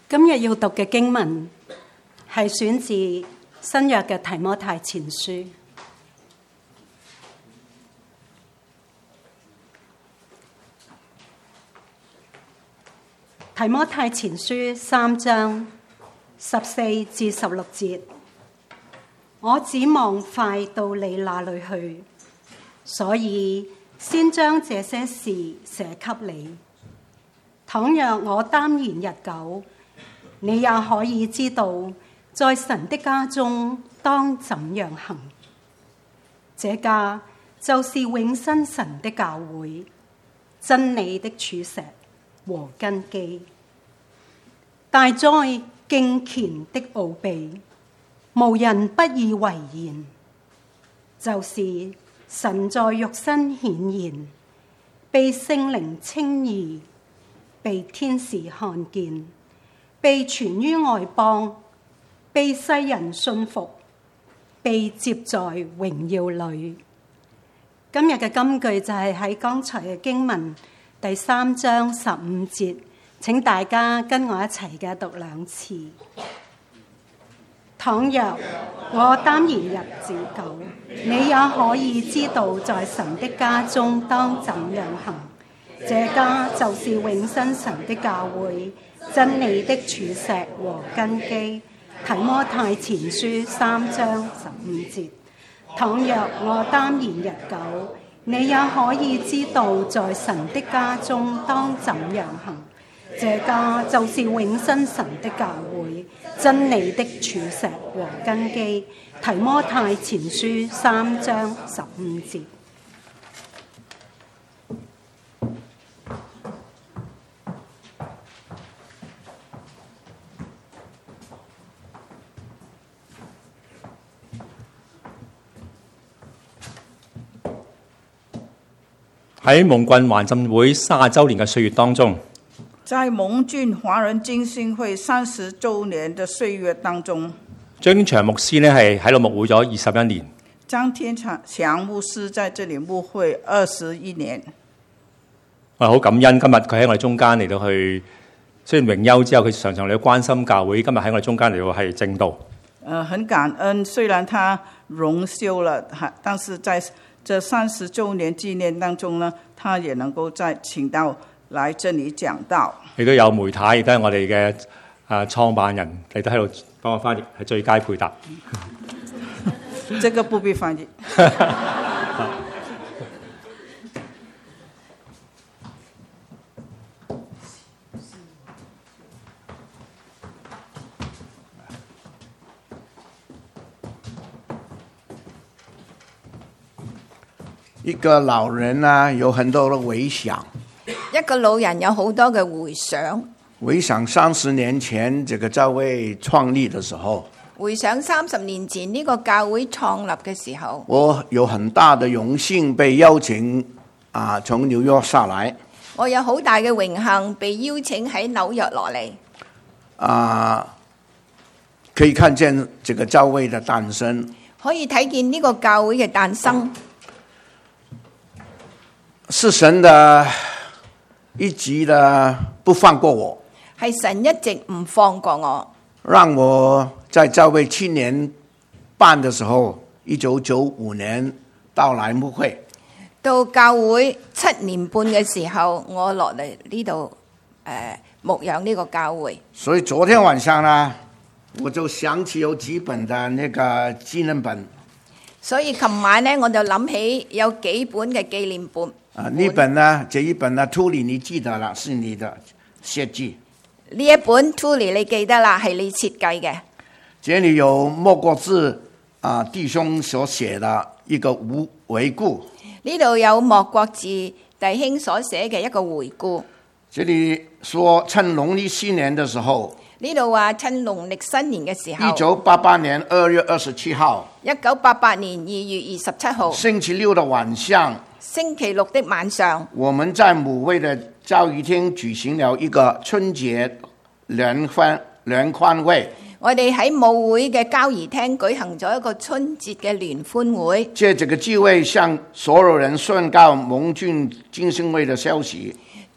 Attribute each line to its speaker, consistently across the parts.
Speaker 1: 今日要讀嘅經文係選自新約嘅提摩太前書。提摩太前書3章14至16節，我指望快到你那裏去，所以先將這些事寫給你。倘若我耽延日久，你也可以知道，在神的家中當怎樣行。這家就是永生神的教會，真理的柱石和根基。大哉敬虔的奧秘，無人不以為然。就是神在肉身顯現，被聖靈稱義，被天使看見，被傳於外邦，被世人信服，被接在榮耀裏。今日嘅金句就係喺剛才嘅經文第3章15節，請大家跟我一齊嘅讀2次。倘若我耽延日子久，你也可以知道，在神的家中當怎樣行。這家就是永生神的教會，真理的柱石和根基。提摩太前書3章15節。倘若我耽延日久，你也可以知道，在神的家中當怎樣行。這家就是永生神的教會，真理的柱石和根基。提摩太前書3章15節。
Speaker 2: 喺蒙郡華浸會30週年嘅歲月當中，
Speaker 3: 在蒙郡華人浸信會30週年的歲月當中，
Speaker 2: 張天祥牧師呢係喺度牧會咗21年。
Speaker 3: 張天祥牧師在這裡牧會21年。
Speaker 2: 我好感恩今日佢喺我哋中間嚟到去，雖然榮休之後，佢常常嚟到關心教會。今日喺我哋中間嚟到係正道。
Speaker 3: 很感恩，雖然他榮休了，但是在這30週年紀念當中呢，他也能夠再請到來這裡講道。
Speaker 2: 亦都有梅太，亦都係我哋嘅創辦人嚟到喺度幫我翻譯，係最佳配搭。
Speaker 3: 這個不必翻譯。
Speaker 4: 一個老人呢，有很多的回想。
Speaker 5: 一個老人有好多嘅回想。
Speaker 4: 回想30年前這個教會創立的時候，
Speaker 5: 回想30年前呢個教會創立嘅時候，
Speaker 4: 我有很大的榮幸被邀請從紐約下來。
Speaker 5: 我有好大嘅榮幸被邀請喺紐約落嚟。
Speaker 4: 可以看見這個教會的誕生，
Speaker 5: 可以睇見呢個教會嘅誕生。
Speaker 4: 是神的一直的不放過我，
Speaker 5: 係神一直唔放過我，
Speaker 4: 讓我在教會7年半的時候，1995年到來牧會。
Speaker 5: 到教會7年半嘅時候，我落嚟呢度牧養呢個教會。
Speaker 4: 所以昨天晚上呢，我就想起有幾本的那個紀念本。
Speaker 5: 所以琴晚呢，我就諗起有幾本嘅紀念本。
Speaker 4: 呢本呢，這一本呢 Tully 你記得了，是你的設計。
Speaker 5: 呢一本 Tully 你記得啦，係你設計嘅。
Speaker 4: 這裡有莫國志弟兄所寫的一個回顧。
Speaker 5: 呢度有莫國志弟兄所寫嘅一個回顧。
Speaker 4: 這裡說趁農曆新年的時候。
Speaker 5: 呢度話趁農曆新年嘅時候。
Speaker 4: 1988年2月27號。
Speaker 5: 1988年2月27號。
Speaker 4: 星期六的晚上。
Speaker 5: 星期六的晚上，
Speaker 4: 我們在母會的教育廳舉行了一個春節聯歡會。
Speaker 5: 我哋喺母會嘅交誼廳舉行咗一個春節嘅聯歡會。
Speaker 4: 借這個機會向所有人宣告蒙郡浸信會的消息。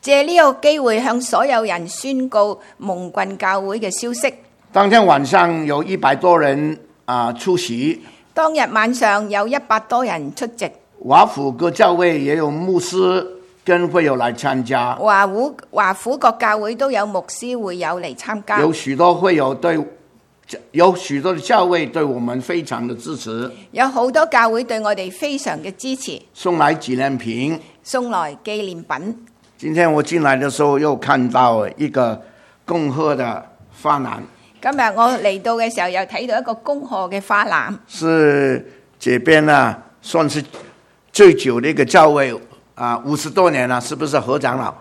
Speaker 5: 借呢個機會向所有人宣告蒙郡教會嘅消息。
Speaker 4: 當天晚上有100多人出席，
Speaker 5: 當日晚上有100多人出席，
Speaker 4: 華府各教會也有牧師跟會友來參加，
Speaker 5: 華府各教會都有牧師會友嚟參加，
Speaker 4: 有許多會友有許多的教會對我們非常的支持，
Speaker 5: 有好多教會對我哋非常嘅支持，
Speaker 4: 送來紀念品，
Speaker 5: 送來紀念品。
Speaker 4: 今天我進來的時候又看到一個恭賀的花籃，
Speaker 5: 今日我嚟到嘅時候又睇到一個恭賀嘅花籃，
Speaker 4: 是這邊算是最久的一個教會50多年了，是不是何長老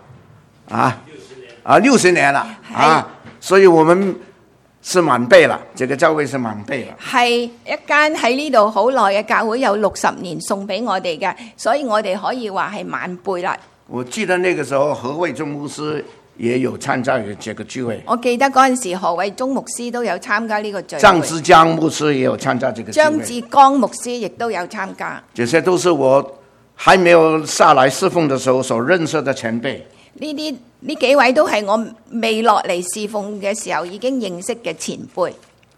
Speaker 4: ？60年了所以我們是滿輩了，這個教會是滿輩了。
Speaker 5: 係一間喺呢度好耐嘅教會，有60年送俾我哋嘅，所以我哋可以話係滿輩啦。
Speaker 4: 我記得那個時候何偉忠牧師也有參加這個聚會。
Speaker 5: 我記得嗰陣時何偉忠牧師都有參加呢個聚會。
Speaker 4: 張志江牧師也有參加這個聚會。
Speaker 5: 張志剛牧師亦都有參加。
Speaker 4: 這些都是我還沒有下來侍奉的時候所認識的前輩。
Speaker 5: 呢幾位都係我未落嚟侍奉嘅時候已經認識嘅前輩。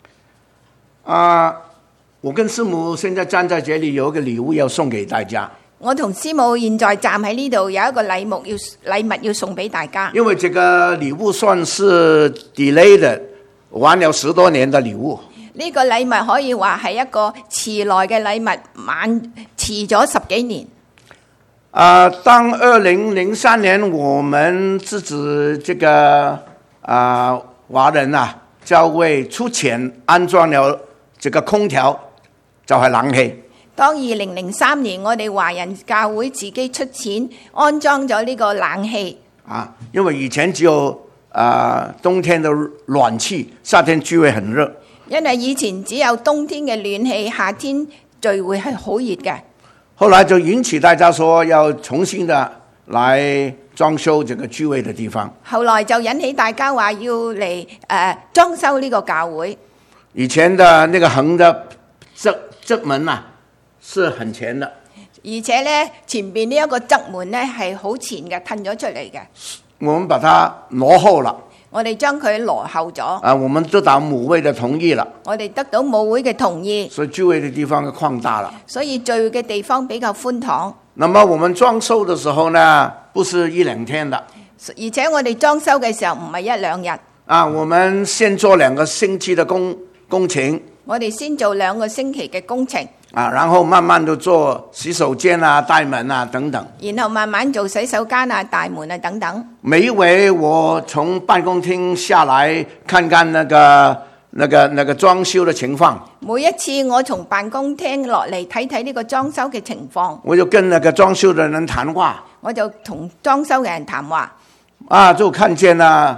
Speaker 4: 我跟師母現在站在這裡，有一個禮物要送給大家。
Speaker 5: 我同師母現在站喺呢度，有一個禮物要送俾大家。因
Speaker 4: 為這個禮物算是 delayed 晚了10多年的禮物。
Speaker 5: 呢個禮物可以話係一個遲來嘅禮物，遲咗10幾年。
Speaker 4: 當2003年我們自己這個華人教會出錢安裝了這個空調，就係冷氣。
Speaker 5: 當2003年我哋華人教會自己出錢安裝咗呢個冷氣。
Speaker 4: 因為以前只有冬天的暖氣，夏天聚會很熱。
Speaker 5: 因為以前只有冬天嘅暖氣，夏天聚會係好熱嘅。
Speaker 4: 後來就引起大家說要重新的來裝修這個聚會的地方。
Speaker 5: 後來就引起大家話要嚟裝修呢個教會。
Speaker 4: 以前的那個橫的側門是很前的，
Speaker 5: 而且呢前邊呢一個側門呢係好前嘅，褪咗出嚟嘅。
Speaker 4: 我們把它挪後了。
Speaker 5: 我哋將佢挪後咗。
Speaker 4: 我們得到母會的同意了。
Speaker 5: 我哋得到母會嘅同意，
Speaker 4: 所以聚會的地方擴大了。
Speaker 5: 所以聚會嘅地方比較寬敞。
Speaker 4: 那麼我們裝修的時候呢，不是1-2天的。
Speaker 5: 而且我哋裝修嘅時候唔係1-2日。
Speaker 4: 我們先做2個星期的工程。
Speaker 5: 我哋先做2個星期嘅工程。
Speaker 4: 然後慢慢地做洗手間大門等等。
Speaker 5: 然後慢慢做洗手間大門等等。
Speaker 4: 每一回我從辦公廳下來，看看那個裝修的情況。
Speaker 5: 每一次我從辦公廳落嚟睇睇呢個裝修嘅情況，
Speaker 4: 我就跟那個裝修的人談話。
Speaker 5: 我就同裝修嘅人談話。
Speaker 4: 就看見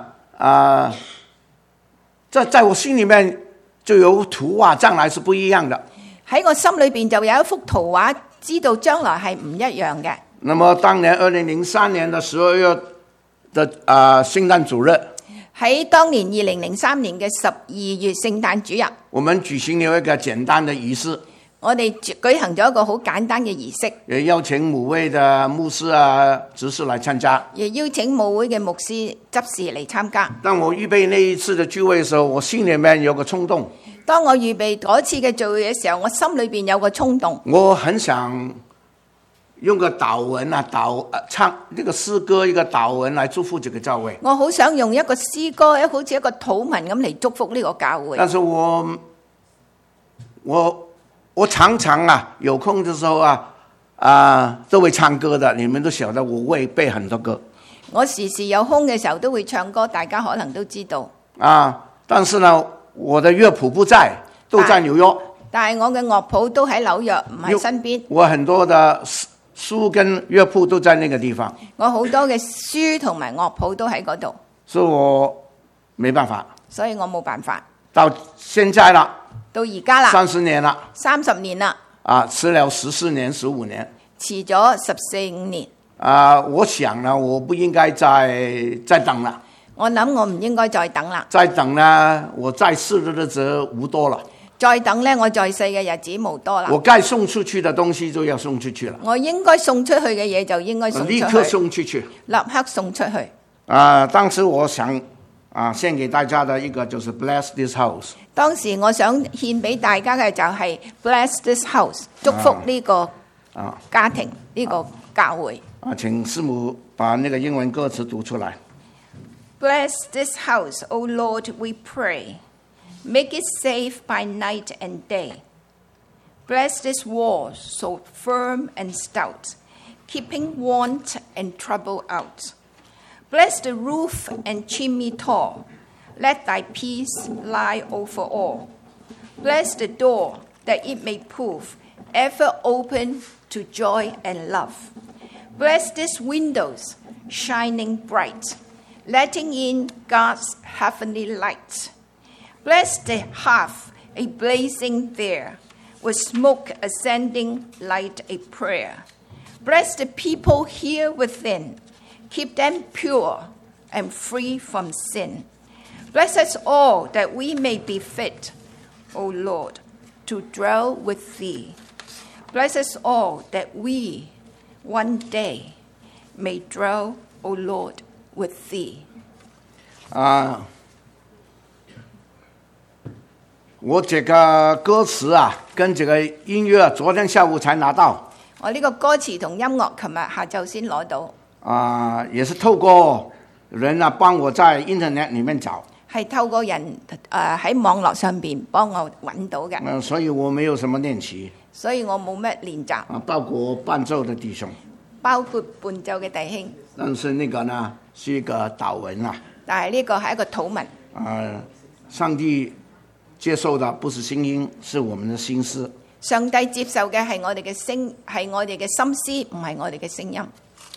Speaker 4: 在我心裏面就有圖畫，將來是不一樣的。
Speaker 5: 喺我心裏邊就有一幅圖畫，知道將來係唔一樣嘅。
Speaker 4: 那麼當年2003年的12月的聖誕主日，
Speaker 5: 喺當年2003年嘅12月聖誕主日，
Speaker 4: 我們舉行了一個簡單的儀式。
Speaker 5: 我哋舉行咗一個好簡單嘅儀式，
Speaker 4: 也邀請母會的牧師執事來參加，
Speaker 5: 也邀請母會嘅牧師執事嚟參加。
Speaker 4: 當我預備那一次的聚會的時候，我心裏面有個衝動。
Speaker 5: 當我預備嗰次嘅聚會嘅時候，我心裏邊有個衝動，
Speaker 4: 我很想用個禱文唱呢個詩歌，一個禱文來祝福這個教會。
Speaker 5: 我好想用一個詩歌，好似一個禱文咁嚟祝福呢個教會。
Speaker 4: 但是我常常有空的時候都會唱歌的，你們都曉得我會背很多歌。
Speaker 5: 我時時有空嘅時候都會唱歌，大家可能都知道。
Speaker 4: 但是呢，我的樂譜不在，都在紐約。
Speaker 5: 但係我嘅樂譜都喺紐約，唔喺身邊。
Speaker 4: 我很多的書跟樂譜都在那個地方。
Speaker 5: 我好多嘅書同埋樂譜都喺嗰度。
Speaker 4: 所以我沒辦法。
Speaker 5: 所以我冇辦法。
Speaker 4: 到現在啦，
Speaker 5: 到而家啦
Speaker 4: ，30年啦
Speaker 5: ，30年啦。
Speaker 4: 遲了14年、15年。
Speaker 5: 遲咗14-15年。
Speaker 4: 我想呢，我不應該再等了。我諗
Speaker 5: 我唔應該再等啦。
Speaker 4: 再等呢，我在世的日子無多了。
Speaker 5: 再等呢，我在世嘅日子無多啦。
Speaker 4: 我該送出去的東西就要送出去了，
Speaker 5: 我應該送出去嘅嘢就應該送出去，
Speaker 4: 立刻送出去。
Speaker 5: 立刻送出去。
Speaker 4: 當時我想獻給大家的一個就是 Bless this house。
Speaker 5: 當時我想獻俾大家嘅就係 Bless this house， 祝福呢個家庭，呢個教會。
Speaker 4: 請師母把那個英文歌詞讀出來。
Speaker 5: Bless this house, O Lord, we pray. Make it safe by night and day. Bless this wall so firm and stout, keeping want and trouble out. Bless the roof and chimney tall. Let thy peace lie over all. Bless the door that it may prove ever open to joy and love. Bless these windows shining bright, letting in God's heavenly light. Bless the hearth a blazing there, with smoke ascending like a prayer. Bless the people here within, keep them pure and free from sin. Bless us all that we may be fit, O Lord, to dwell with thee. Bless us all that we one day may dwell, O Lord, with thee.
Speaker 4: 我這個歌詞跟這個音樂昨天下午才拿到。
Speaker 5: 我呢個歌詞同音樂琴日下晝先攞到。
Speaker 4: 也是透過人幫我在 Internet 裡面找。
Speaker 5: 係透過人喺網絡上邊幫我揾到嘅。
Speaker 4: 所以我沒有什麼練習。
Speaker 5: 所以我冇乜練習。
Speaker 4: 包括伴奏的弟兄。
Speaker 5: 包括伴奏嘅弟兄。
Speaker 4: 但是那個呢是一個禱文
Speaker 5: 但係呢個係一個禱文。
Speaker 4: 上帝接受的不是聲音，是我們的心思。
Speaker 5: 上帝接受嘅係我哋嘅心，係我哋嘅心思，唔係我哋嘅聲音。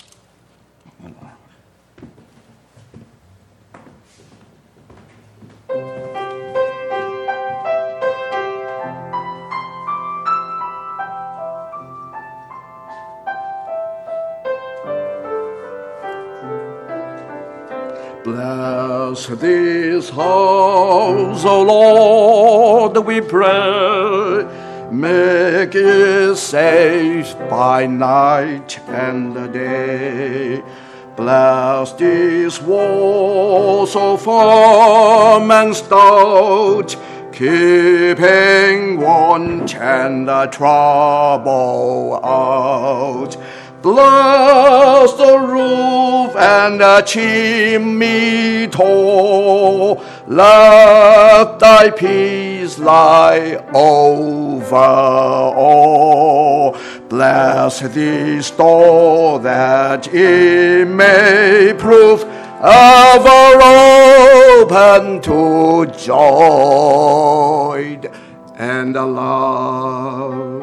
Speaker 4: Bless this house, O Lord, we pray. Make it safe by night and day. Bless this wall so firm and stout, keeping want and trouble out. Bless the roof and the chimney tall. Let thy peace lie over all. Bless this door that it may prove ever open to joy and love.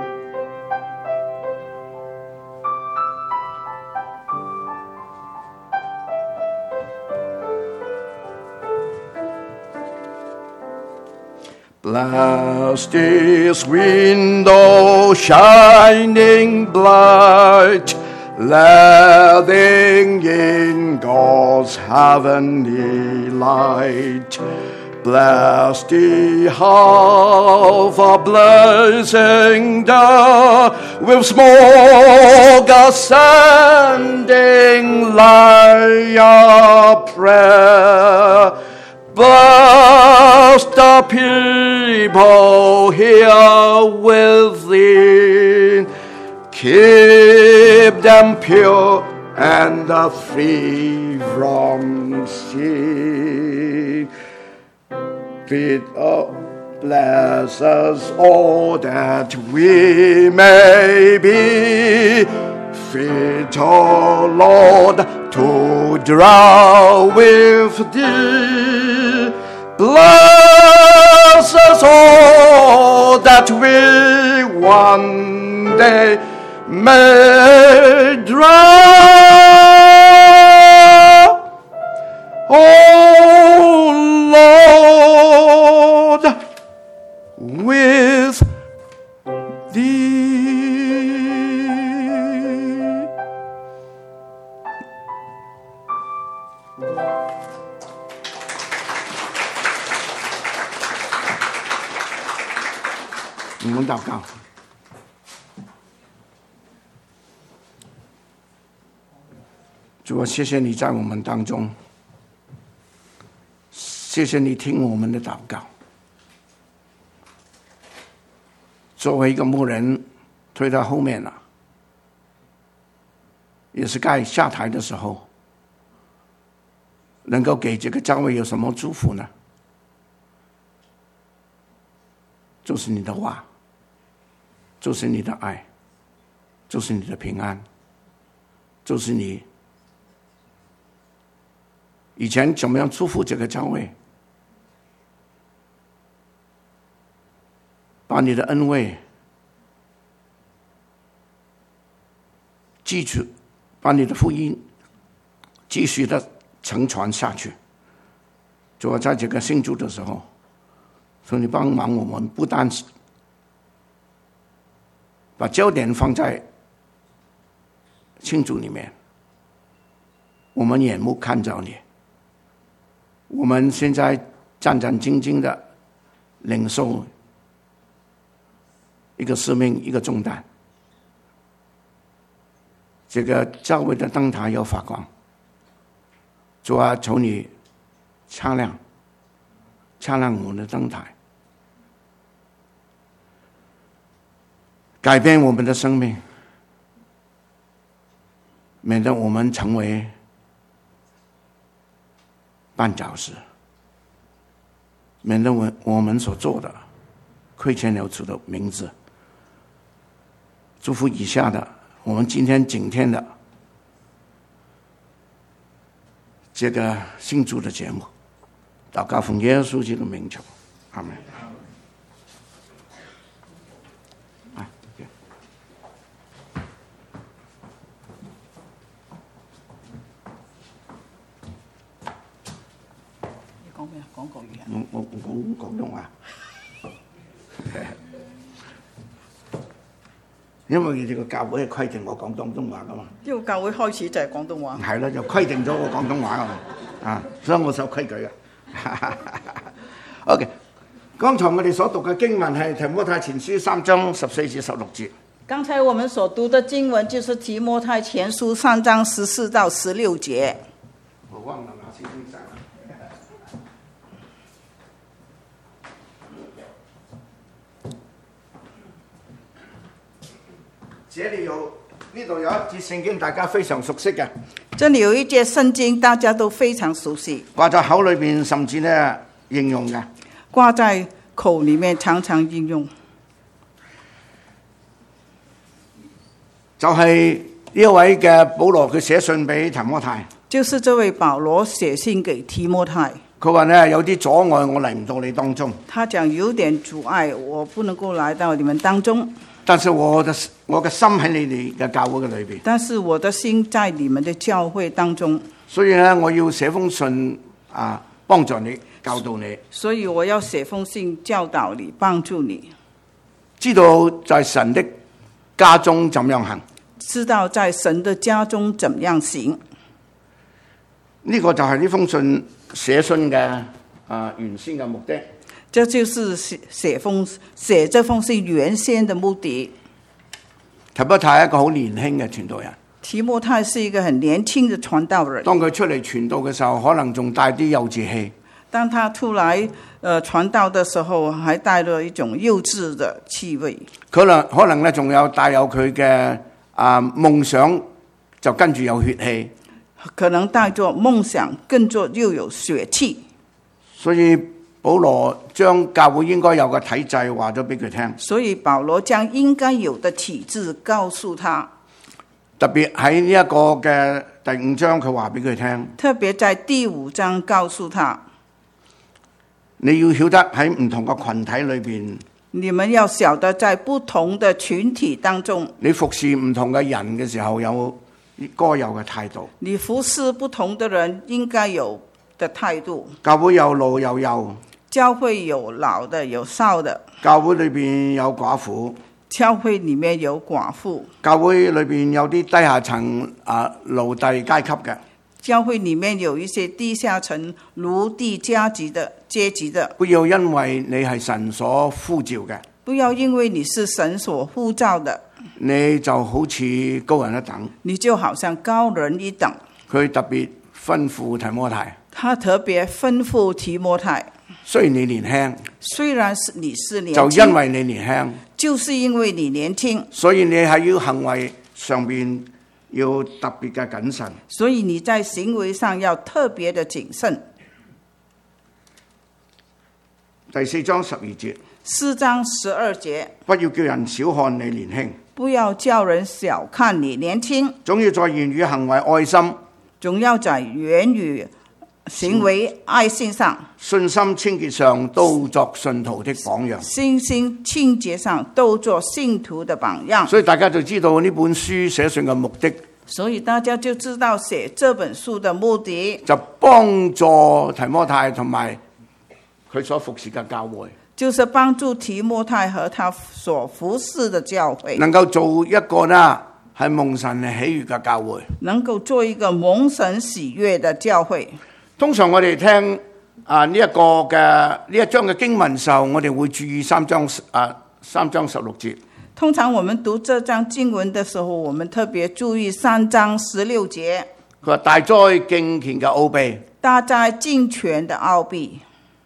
Speaker 4: Bless this window shining bright, letting in God's heavenly light. Bless the hearth a blazing there, with smoke ascending like a prayer. Bless the people here within, keep them pure and free from sin. Bless us all that we may be fit, O Lord, to dwell with thee. Bless us all that we one day may dwell, O Lord, with thee. 們禱告。主啊，謝謝你在我們當中，謝謝你聽我們的禱告。作為一個牧人，推到後面了，也是該下台的時候，能夠給這個教會有什麼祝福呢？就是你的話，就是你的愛，就是你的平安，就是你以前怎麼樣祝福這個教會，把你的恩惠繼續，把你的福音繼續的承傳下去。主要在這個慶祝的時候，求你幫忙我們，不單把焦點放在慶祝裡面，我們眼目看着你。我們現在戰戰兢兢的領受一個使命，一個重擔。這個教會的燈台要發光，主啊，求你擦亮我們的燈台，改變我們的生命，免得我們成為絆腳石，免得我們所做的虧欠了主的名字。祝福以下的我們今天景天的這個慶祝的節目，禱告奉耶穌基督的名求，阿們。
Speaker 3: 講國語啊？
Speaker 4: 我講廣東話，因為你哋個教會係規定我講廣東話噶嘛。
Speaker 3: 呢個教會開始就係廣東話。
Speaker 4: 係啦，就規定咗我廣東話啊，所以我守規矩嘅。OK， 剛才我哋所讀嘅經文係提摩太前書3章14至16節。
Speaker 3: 剛才我們所讀的經文就是提摩太前書3章14到16節。
Speaker 4: 我忘了拿聖經上了。呢度有一節聖經，大家非常熟悉嘅。
Speaker 3: 這裡有一節聖經，大家都非常熟悉，
Speaker 4: 掛在口裏邊，甚至呢應用嘅。
Speaker 3: 掛在口裡面，常常應用。
Speaker 4: 就係呢一位嘅保羅，佢寫信俾提摩太。
Speaker 3: 就是這位保羅寫信給提摩太。
Speaker 4: 佢話呢有啲阻礙，我嚟唔到你當中。
Speaker 3: 他講有點阻礙，我不能夠來到你們當中。
Speaker 4: 但是我嘅心喺你哋嘅教會嘅裏邊。
Speaker 3: 但是我的心在你們的教會當中。
Speaker 4: 所以呢，我要寫封信幫助你，教導你。
Speaker 3: 所以我要寫封信教導你，幫助你，
Speaker 4: 知道在神的家中怎樣行。
Speaker 3: 知道在神的家中怎樣行。
Speaker 4: 呢個就係呢封信寫信嘅原先嘅目的。
Speaker 3: 這就是寫這封信原先的目的。
Speaker 4: 提摩太係一個好年輕嘅傳道人。
Speaker 3: 提摩太是一個很年輕的傳道人。
Speaker 4: 當佢出嚟傳道嘅時候，可能仲帶啲幼稚氣。
Speaker 3: 當他出來傳道的時候，還帶了一種幼稚的氣味。可
Speaker 4: 能咧，仲有帶有佢嘅夢想，就跟住有血氣。
Speaker 3: 可能帶着夢想，跟着又有血氣。
Speaker 4: 所以保羅將教會應該有嘅體制話咗俾佢聽。
Speaker 3: 所以保羅將應該有的體制告訴他。
Speaker 4: 特別喺呢一個嘅第5章，佢話俾佢聽。
Speaker 3: 特別在第5章告訴他，
Speaker 4: 你要曉得喺唔同嘅群體裏邊，
Speaker 3: 你們要曉得在不同的群體當中，
Speaker 4: 你服侍唔同嘅人嘅時候有該有嘅態度。
Speaker 3: 你服侍不同的人應該有的態度。
Speaker 4: 教會有老有幼，
Speaker 3: 教會有老的有少的，
Speaker 4: 教會裏邊有寡婦，
Speaker 3: 教會裡面有寡婦，
Speaker 4: 教會裏邊有啲低下層奴隸階級嘅，
Speaker 3: 教會裡面有一些低下層奴隸階級的，
Speaker 4: 不要因為你係神所呼召嘅，
Speaker 3: 不要因為你是神所呼召的，
Speaker 4: 你就好似高人一等。
Speaker 3: 你就好像高人一等。
Speaker 4: 佢特別吩咐提摩太，
Speaker 3: 他特別吩咐提摩太，
Speaker 4: 雖然你年輕，
Speaker 3: 雖然你是年
Speaker 4: 就
Speaker 3: 輕，
Speaker 4: 因為你年輕，
Speaker 3: 就是因為你年輕，
Speaker 4: 所以你喺要行為上面要特別嘅謹慎。
Speaker 3: 所以你在行為上要特別的謹慎。
Speaker 4: 第4章12節
Speaker 3: 4章12節，
Speaker 4: 不要叫人小看你年輕，
Speaker 3: 不要叫人小看你年輕，
Speaker 4: 總要在言語行為愛心
Speaker 3: 總要在言語行為愛心上，
Speaker 4: 信心清潔上都作信徒的榜樣。
Speaker 3: 信心清潔上都做信徒的榜樣。
Speaker 4: 所以大家就知道呢本書寫信嘅目的，
Speaker 3: 所以大家就知道寫這本書的目的，
Speaker 4: 就幫助提摩太同埋佢所服侍嘅教會，
Speaker 3: 就是幫助提摩太和他所服侍的教會，
Speaker 4: 能夠做一個呢係蒙神喜悅嘅教會。
Speaker 3: 能夠做一個蒙神喜悅的教會。
Speaker 4: 通常我哋聽呢一章嘅經文時候，我哋會注意3章16節。
Speaker 3: 通常我們讀這章經文的時候，我們特別注意3章16節。
Speaker 4: 佢話大哉敬虔嘅奧秘，
Speaker 3: 大哉敬虔的奧秘，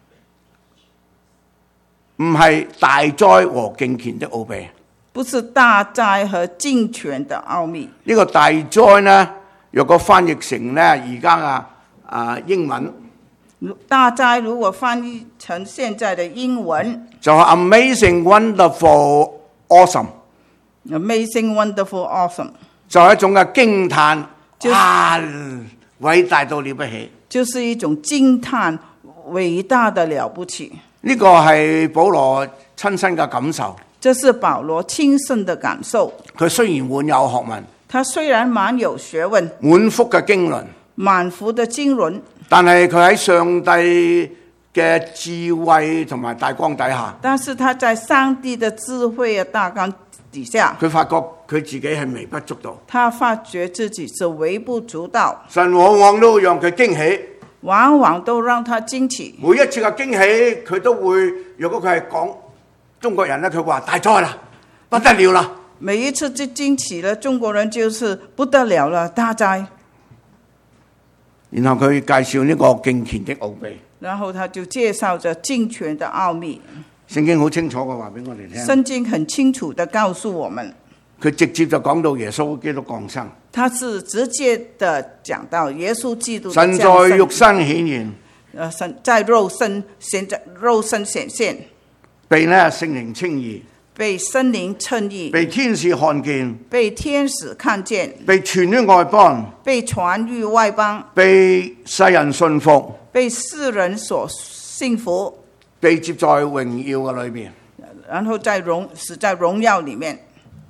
Speaker 4: 唔係大哉和敬虔的奧秘。
Speaker 3: 不是大哉和敬虔的奧秘。
Speaker 4: 呢個大哉呢，若果翻譯成呢而家英文，
Speaker 3: 大哉如果翻譯成現在的英文，
Speaker 4: 就係 amazing, wonderful, awesome。
Speaker 3: Amazing, wonderful, awesome，
Speaker 4: 就係一種嘅驚嘆，偉大到了不起。
Speaker 3: 就是一種驚嘆，偉大的了不起。
Speaker 4: 呢個係保羅親身嘅感受。
Speaker 3: 這是保羅親身的感受。
Speaker 4: 佢雖然滿有學問，
Speaker 3: 他雖然滿有學問，
Speaker 4: 滿腹嘅經綸，
Speaker 3: 滿腹的經綸，
Speaker 4: 但係佢喺上帝嘅智慧同埋大光底下，
Speaker 3: 但是他在上帝的智慧嘅大光底下，
Speaker 4: 佢發覺佢自己係微不足道。
Speaker 3: 他發覺自己是微不足道。
Speaker 4: 神往往都讓佢驚喜，
Speaker 3: 往往都讓他驚奇。
Speaker 4: 每一次嘅驚喜，佢都會，如果佢係講中國人咧，佢話大哉啦，不得了啦。
Speaker 3: 每一次就驚奇了，中國人就是不得了了，大哉。
Speaker 4: 然後佢介紹呢個敬虔的奧秘，
Speaker 3: 然後他就介紹着敬虔的奧秘。
Speaker 4: 聖經好清楚嘅話俾我哋聽，
Speaker 3: 聖經很清楚的告訴我們，
Speaker 4: 佢直接就講到耶穌基督降生。
Speaker 3: 他是直接的講到耶穌基督的
Speaker 4: 神在肉身顯現，
Speaker 3: 神在肉身顯現，
Speaker 4: 被呢聖靈稱義，
Speaker 3: 被聖靈稱義，
Speaker 4: 被天使看見，
Speaker 3: 被天使看見，
Speaker 4: 被傳於外邦，
Speaker 3: 被傳於外邦，
Speaker 4: 被世人信服，
Speaker 3: 被世人所信服，
Speaker 4: 被接在榮耀嘅裏面。
Speaker 3: 然後在榮耀裡面。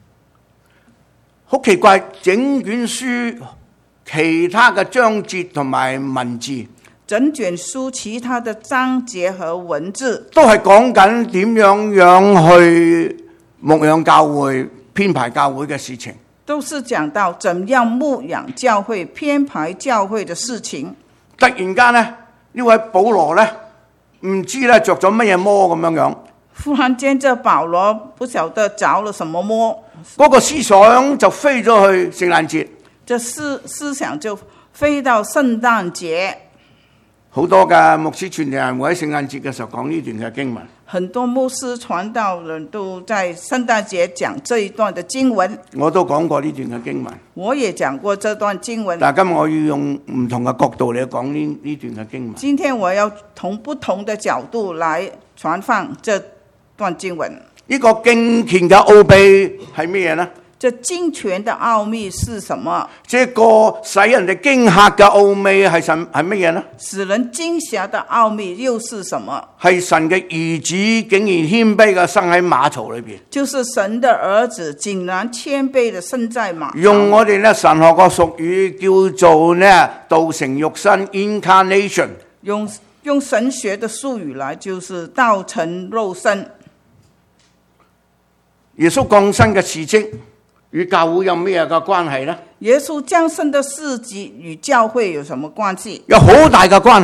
Speaker 4: 好奇怪，整卷書其他嘅章節同埋文字，
Speaker 3: 整卷書其他的章節和文字
Speaker 4: 都係講緊點樣去牧養教會、編排教會嘅事情。
Speaker 3: 都是講到怎樣牧養教會、編排教會的事情。
Speaker 4: 突然間呢位保羅呢，唔知呢着咗乜嘢魔咁樣。
Speaker 3: 忽然間，這保羅不曉得着了什麼魔，
Speaker 4: 嗰個思想就飛咗去聖誕節。
Speaker 3: 這思想就飛到聖誕節。
Speaker 4: 好多嘅牧師傳道人會喺聖誕節嘅時候講呢段嘅經文。
Speaker 3: 很多牧師傳道人都在聖誕節講這一段的經文。
Speaker 4: 我都講過呢段嘅經文。
Speaker 3: 我也講過這段經文。
Speaker 4: 但今日我要用唔同嘅角度嚟講呢段嘅經文。
Speaker 3: 今天我要從不同的角度來傳放這段經文。
Speaker 4: 呢個敬虔嘅奧秘係咩嘢呢？
Speaker 3: 這敬虔的奧秘是什麼？
Speaker 4: 這個使人哋驚嚇嘅奧秘係乜嘢呢？
Speaker 3: 使人驚嚇的奧秘又是什麼？
Speaker 4: 係神嘅兒子竟然謙卑嘅生喺馬槽裏邊。
Speaker 3: 就是神的兒子竟然謙卑的生在馬槽。
Speaker 4: 用我哋神學個俗語叫做道成肉身 incarnation。
Speaker 3: 用神學的術語來，就是道成肉身。
Speaker 4: 耶穌降生嘅事蹟與教會有咩嘅關係呢？
Speaker 3: 耶穌降生的事蹟與教會有什麼關係？
Speaker 4: 有好大嘅關係。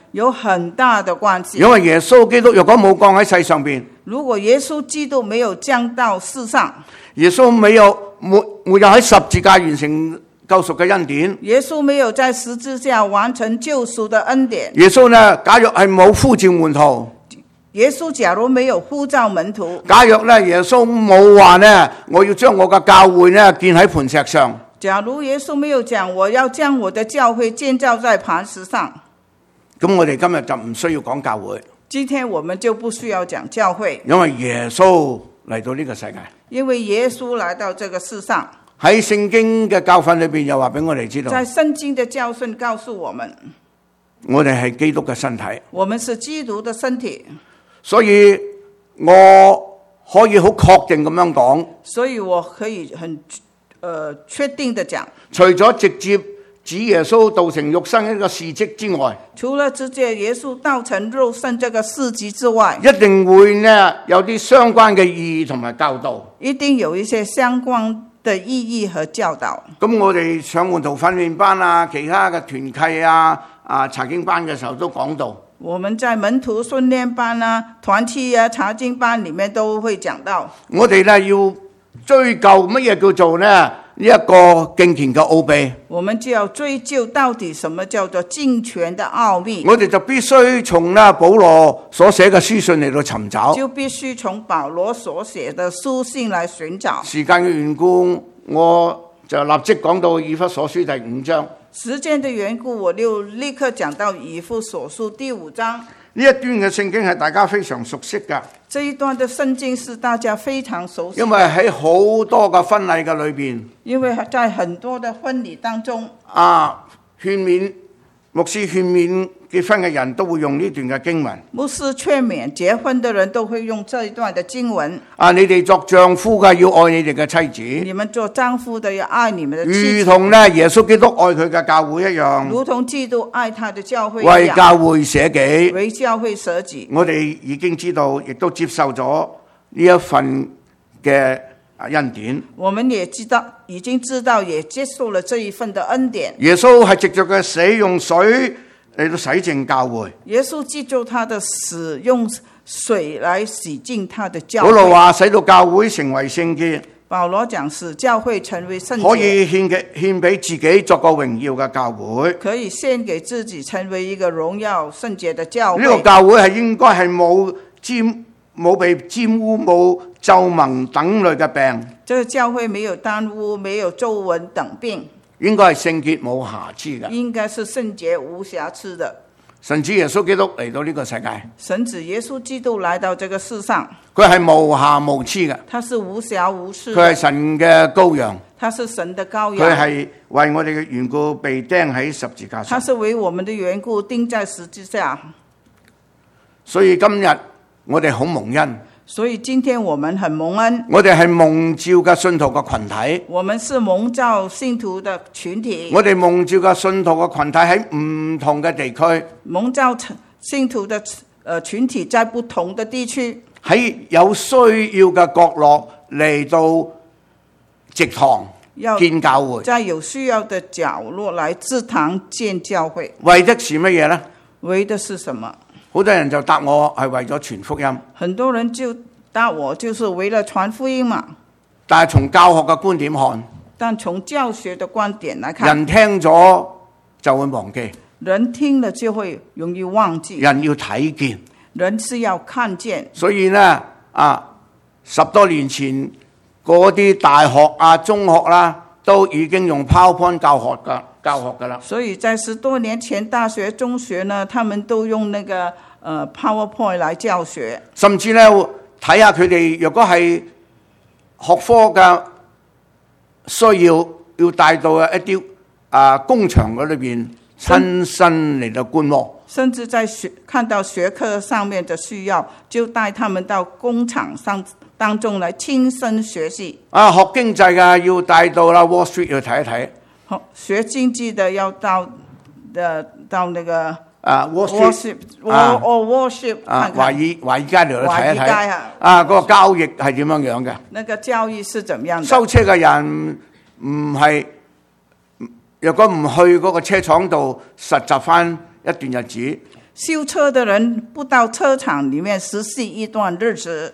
Speaker 3: 有很大的關係。
Speaker 4: 因為耶穌基督若果冇降喺世上邊，
Speaker 3: 如果耶穌基督沒有降到世上，
Speaker 4: 耶穌沒有喺十字架完成救贖嘅恩典，
Speaker 3: 耶穌沒有在十字架完成救贖的恩典，
Speaker 4: 耶穌呢，假若係冇呼召門徒，
Speaker 3: 耶穌假如沒有呼召門徒，
Speaker 4: 假若呢耶穌冇話呢，我要將我嘅教會呢建喺磐石上，
Speaker 3: 假如耶穌沒有講我要將我的教會建造在磐石上，
Speaker 4: 咁我哋今日就唔需要講教會，
Speaker 3: 今天我們就不需要講教會，
Speaker 4: 因為耶穌嚟到呢個世界，
Speaker 3: 因為耶穌來到這個世上。
Speaker 4: 喺聖經嘅教訓裏邊又話俾我哋知道，
Speaker 3: 在聖經的教訓告訴我們，
Speaker 4: 我哋係基督嘅身體，
Speaker 3: 我們是基督的身體，
Speaker 4: 所以我可以好確定咁樣講，
Speaker 3: 所以我可以很確定的講，
Speaker 4: 除咗直接指耶穌道成肉身呢個事蹟之外，
Speaker 3: 除了直接耶穌道成肉身這個事蹟之外，
Speaker 4: 一定會呢有啲相關嘅意義同埋教導，
Speaker 3: 一定有一些相關的意義和教導。
Speaker 4: 咁我哋上門徒訓練班啊，其他嘅團契啊、查經班嘅時候都講到，
Speaker 3: 我們在門徒訓練班啊、團契啊、查經班裡面都會講到，
Speaker 4: 我哋呢要追究乜嘢叫做呢一個敬虔嘅奧秘，
Speaker 3: 我們就要追究到底什麼叫做敬虔的奧秘。
Speaker 4: 我哋就必須從呢保羅所寫嘅書信嚟到尋找，
Speaker 3: 就必須從保羅所寫的書信來尋找。
Speaker 4: 時間嘅緣故，我就立即講到以弗所書第5章。
Speaker 3: 時間的緣故，我就立刻講到以弗所書第5章。
Speaker 4: 呢一段嘅聖經係大家非常熟悉㗎，
Speaker 3: 這一段的聖經是大家非常熟悉，
Speaker 4: 因為喺好多嘅婚禮嘅裏邊，
Speaker 3: 因為在很多的婚禮當中，
Speaker 4: 勸勉牧師勸勉結婚嘅人都會用呢段嘅經文。
Speaker 3: 牧師勸勉結婚的人都會用這一段的經文。
Speaker 4: 你哋作丈夫嘅要愛你哋嘅妻子，
Speaker 3: 你們做丈夫的要愛你們的妻子，
Speaker 4: 如同呢耶穌基督愛佢嘅教會一樣，
Speaker 3: 如同基督愛他的教會一樣，
Speaker 4: 為教會捨己。
Speaker 3: 為教會捨己。
Speaker 4: 我哋已經知道，亦都接受咗呢一份嘅恩典。
Speaker 3: 我們也知道，已經知道，也接受了這一份的恩典。
Speaker 4: 耶穌係藉着嘅死用水嚟到洗淨教會。
Speaker 3: 耶穌藉着他的死用水來洗淨他的教會。
Speaker 4: 保羅話使到教會成為聖潔。
Speaker 3: 保羅講使教會成為聖潔，
Speaker 4: 可以獻俾自己作個榮耀嘅教會，
Speaker 3: 可以獻給自己成為一個榮耀聖潔的教會。
Speaker 4: 呢個教會係應該係冇被沾污、冇皺紋等類嘅病。
Speaker 3: 這個教會沒有玷污、沒有皺紋等病，
Speaker 4: 應該係聖潔冇瑕疵嘅。
Speaker 3: 應該是聖潔無瑕疵的。
Speaker 4: 神子耶穌基督嚟到呢個世界，
Speaker 3: 神子耶穌基督來到這個世上，
Speaker 4: 佢係無瑕無疵嘅，
Speaker 3: 他是無瑕無疵，
Speaker 4: 佢係神嘅羔羊，
Speaker 3: 他是神的羔羊，
Speaker 4: 佢係為我哋嘅緣故被釘喺十字架上，
Speaker 3: 他是為我們的緣故釘在十字架。
Speaker 4: 所以今日我哋好蒙恩，
Speaker 3: 所以今天我們很蒙恩，
Speaker 4: 我哋係蒙召嘅信徒嘅群體，
Speaker 3: 我們是蒙召信徒的群體，
Speaker 4: 我哋蒙召嘅信徒嘅群體喺唔同嘅地區，
Speaker 3: 蒙召信徒的群體在不同的地區，
Speaker 4: 喺有需要嘅角落嚟到植堂建教會，
Speaker 3: 在有需要的角落來植堂建教會，
Speaker 4: 為的是乜嘢呢？
Speaker 3: 為的是什麼？
Speaker 4: 好多人就答我係為咗傳福音，
Speaker 3: 很多人就答我就是為了傳福音嘛。
Speaker 4: 但係從教學嘅觀點看，
Speaker 3: 但從教學的觀點來看，
Speaker 4: 人聽咗就會忘記，
Speaker 3: 人聽了就會容易忘記。
Speaker 4: 人要睇見，
Speaker 3: 人是要看見。
Speaker 4: 所以呢，10多年前嗰啲大學啊、中學啦，都已經用 PowerPoint 教學噶啦。
Speaker 3: 所以在10多年前，大學、中學呢，他們都用那個PowerPoint 來教學。
Speaker 4: 甚至呢，睇下佢哋若果係學科嘅需要帶到一啲工場嗰裏邊親身嚟到觀摩。
Speaker 3: 甚至在看到學科上面的需要，就帶他們到工廠上當中來親身學習。
Speaker 4: 學經濟嘅要帶到啦 Wall Street 去睇一睇。
Speaker 3: 學經濟的要到那個
Speaker 4: worship 華爾街嚟睇一睇嗰個交易係點樣樣嘅？
Speaker 3: 那個交易是怎麼樣的？
Speaker 4: 收車嘅人唔係，若果唔去嗰個車廠度實習翻一段日子，
Speaker 3: 修車的人不到車場裏面實習一段日子，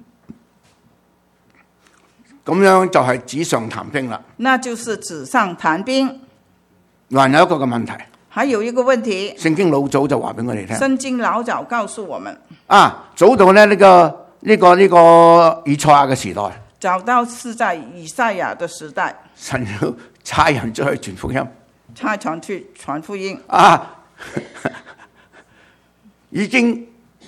Speaker 4: 咁樣就係紙上談兵啦。
Speaker 3: 那就是紙上談兵。
Speaker 4: 還有一個嘅問題，
Speaker 3: 還有一個問題，
Speaker 4: 聖經老早就話俾我哋聽。
Speaker 3: 聖經老早告訴我們，
Speaker 4: 早到呢個以賽亞嘅時代，
Speaker 3: 早到是在以賽亞的時代，
Speaker 4: 神要差人出去傳福音，
Speaker 3: 差傳去傳福音。
Speaker 4: 已經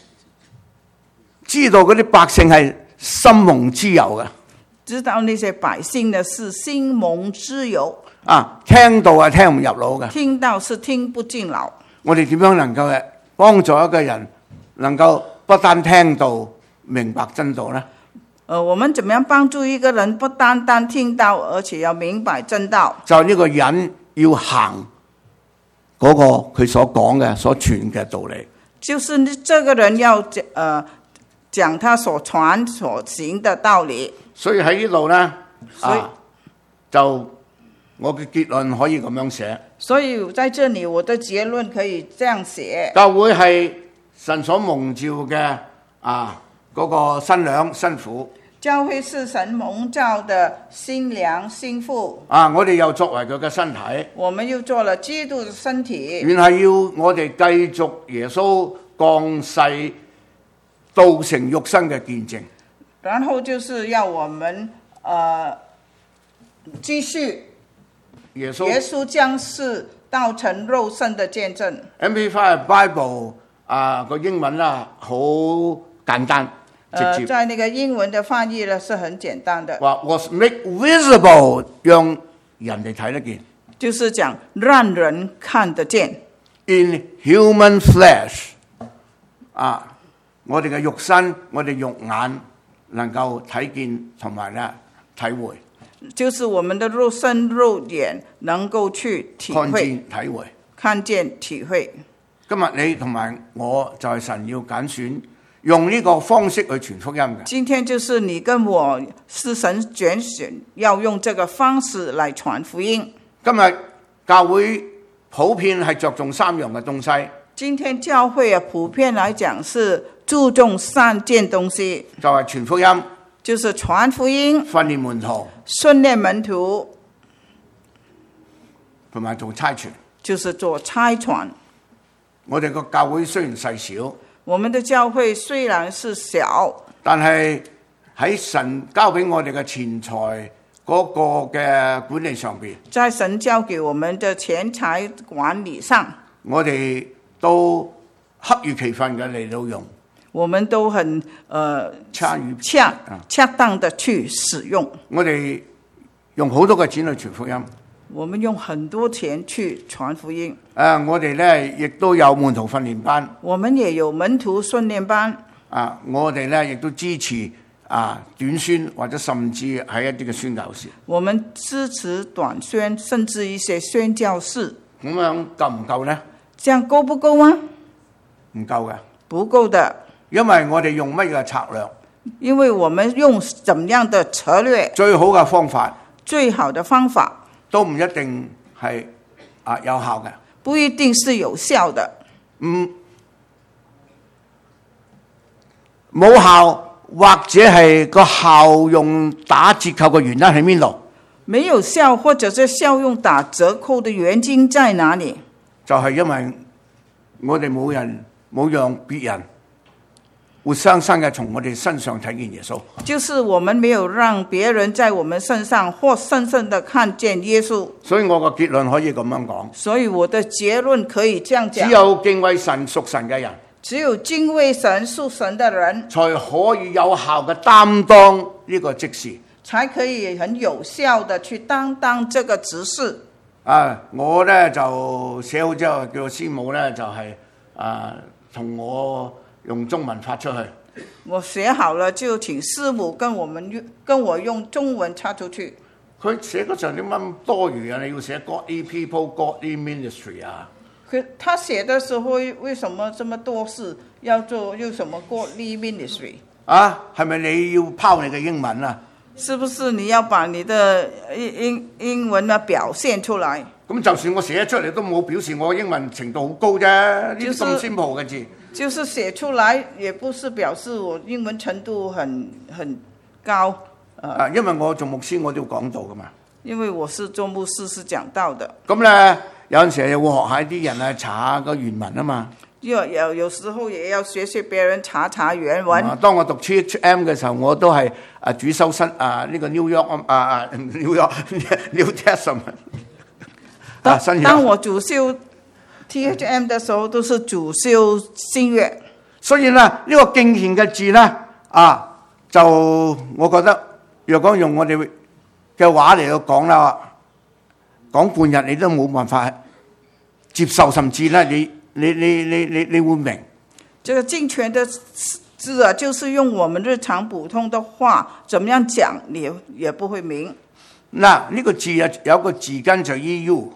Speaker 4: 知道嗰啲百姓係心蒙脂油嘅，
Speaker 3: 知道那些百姓呢是心蒙脂油，
Speaker 4: 聽到係聽唔入腦嘅，
Speaker 3: 聽到是聽不進腦。
Speaker 4: 我哋點樣能夠幫助一個人能夠不單聽到明白真道呢？
Speaker 3: 我們怎麼樣幫助一個人不單單聽到，而且要明白真道？
Speaker 4: 就呢個人要行嗰個佢所講嘅、所傳嘅道理。
Speaker 3: 就是這個人要講他所傳所行的道理。
Speaker 4: 所以喺呢度呢，就我嘅結論可以咁樣寫。
Speaker 3: 所以在這裡我的結論可以這樣寫：
Speaker 4: 教會係神所蒙召嘅嗰個新娘新婦。
Speaker 3: 教會是神蒙召的新娘新婦。
Speaker 4: 我哋又作為佢嘅身體，
Speaker 3: 我們又做了基督的身體。
Speaker 4: 原係要我哋繼續耶穌降世道成肉身嘅見證。
Speaker 3: 然後就是要我們繼續耶穌降世道成肉身的見證。
Speaker 4: MP5 Bible 個英文好簡單。
Speaker 3: 在那個英文的翻譯呢是很簡單的，
Speaker 4: 話 was make visible 讓人哋睇得見，
Speaker 3: 就是講讓人看得見。
Speaker 4: In human flesh 我哋嘅肉身，我哋肉眼能夠睇見同埋咧體會，
Speaker 3: 就是我們的肉身肉眼能夠去體會、
Speaker 4: 看見體會、
Speaker 3: 看見體會。
Speaker 4: 今日你同埋我就係神要揀選。用呢個方式去傳福音嘅。
Speaker 3: 今天就是你跟我是神揀選，要用這個方式來傳福音。
Speaker 4: 今日教會普遍係着重3樣嘅東西。
Speaker 3: 今天教會普遍來講是注重3件東西，
Speaker 4: 就係傳福音，
Speaker 3: 就是傳福音、
Speaker 4: 訓練門徒、
Speaker 3: 訓練門徒，
Speaker 4: 同埋做差傳，
Speaker 3: 就是做差傳。
Speaker 4: 我哋個教會雖然細小。
Speaker 3: 我們的教會雖然是小，
Speaker 4: 但係喺神交俾我哋嘅錢財嗰個嘅管理上邊，
Speaker 3: 在神交給我們的錢財管理上，
Speaker 4: 我哋都恰如其分嘅嚟到用，
Speaker 3: 我們都很恰當的去使用。
Speaker 4: 我哋用好多嘅錢去傳福音。
Speaker 3: 我們用很多錢去傳福音。
Speaker 4: 我哋咧亦都有門徒訓練班。
Speaker 3: 我們也有門徒訓練班。
Speaker 4: 我哋咧亦都支持短宣或者甚至係一啲嘅宣教士。
Speaker 3: 我們支持短宣，甚至一些宣教士。
Speaker 4: 咁樣夠唔夠呢？
Speaker 3: 這樣夠不夠嗎？
Speaker 4: 唔夠嘅，
Speaker 3: 不夠的。
Speaker 4: 因為我哋用乜嘢策略？
Speaker 3: 因為我們用怎麼樣的策略？
Speaker 4: 最好嘅方法。
Speaker 3: 最好的方法。
Speaker 4: 都唔一定係有效嘅，
Speaker 3: 不一定是有效的。
Speaker 4: 冇效或者係個效用打折扣嘅原因喺邊度？
Speaker 3: 沒有效或者是效用打折扣的原因在哪裡？
Speaker 4: 就係因為我哋冇讓別人活生生嘅從我哋身上睇見耶穌，
Speaker 3: 就是我們沒有讓別人在我們身上活生生的看見耶穌。
Speaker 4: 所以我個結論可以咁樣講。
Speaker 3: 所以我的結論可以這樣講：
Speaker 4: 只有敬畏神屬神嘅人，
Speaker 3: 只有敬畏神屬神的人，
Speaker 4: 才可以有效嘅擔當呢個職事，
Speaker 3: 才可以很有效的去擔當這個職事。
Speaker 4: 我呢就寫好之後，叫師母呢就係同我用中文發出去。
Speaker 3: 我寫好了就請師母跟我用中文插出去。
Speaker 4: 佢寫嗰陣點解咁多餘啊？你要寫 Godly People、Godly Ministry 啊？
Speaker 3: 他寫的時候為什麼這麼多事要做？又什麼 Godly Ministry？
Speaker 4: 係咪你要拋你嘅英文啊？
Speaker 3: 是不是你要把你的英文呢表現出來？
Speaker 4: 咁就算我寫出嚟都冇表示我英文程度好高啫，呢啲咁simple嘅字。
Speaker 3: 就是寫出來，也不是表示我英文程度很高。
Speaker 4: 因為我做牧師我都要講道噶嘛。
Speaker 3: 因為我是做牧師是講道的。
Speaker 4: 咁咧有陣時又會學下啲人啊查下個原文啊嘛。
Speaker 3: 有時候也要學別人查原文。
Speaker 4: 當我讀 CHM 嘅時候，我都係主修新呢個 New Testament。
Speaker 3: 當我主修 THM 的時候，都是主修新約。
Speaker 4: 所以咧，呢個敬虔嘅字咧，就我覺得，若講用我哋嘅話嚟到講啦，講半日你都冇辦法接受，甚至咧你會明。
Speaker 3: 這個敬虔的字啊，就是用我們日常普通的話，怎麼樣講你也不會明。
Speaker 4: 嗱，呢個字啊，有個字根就 EU。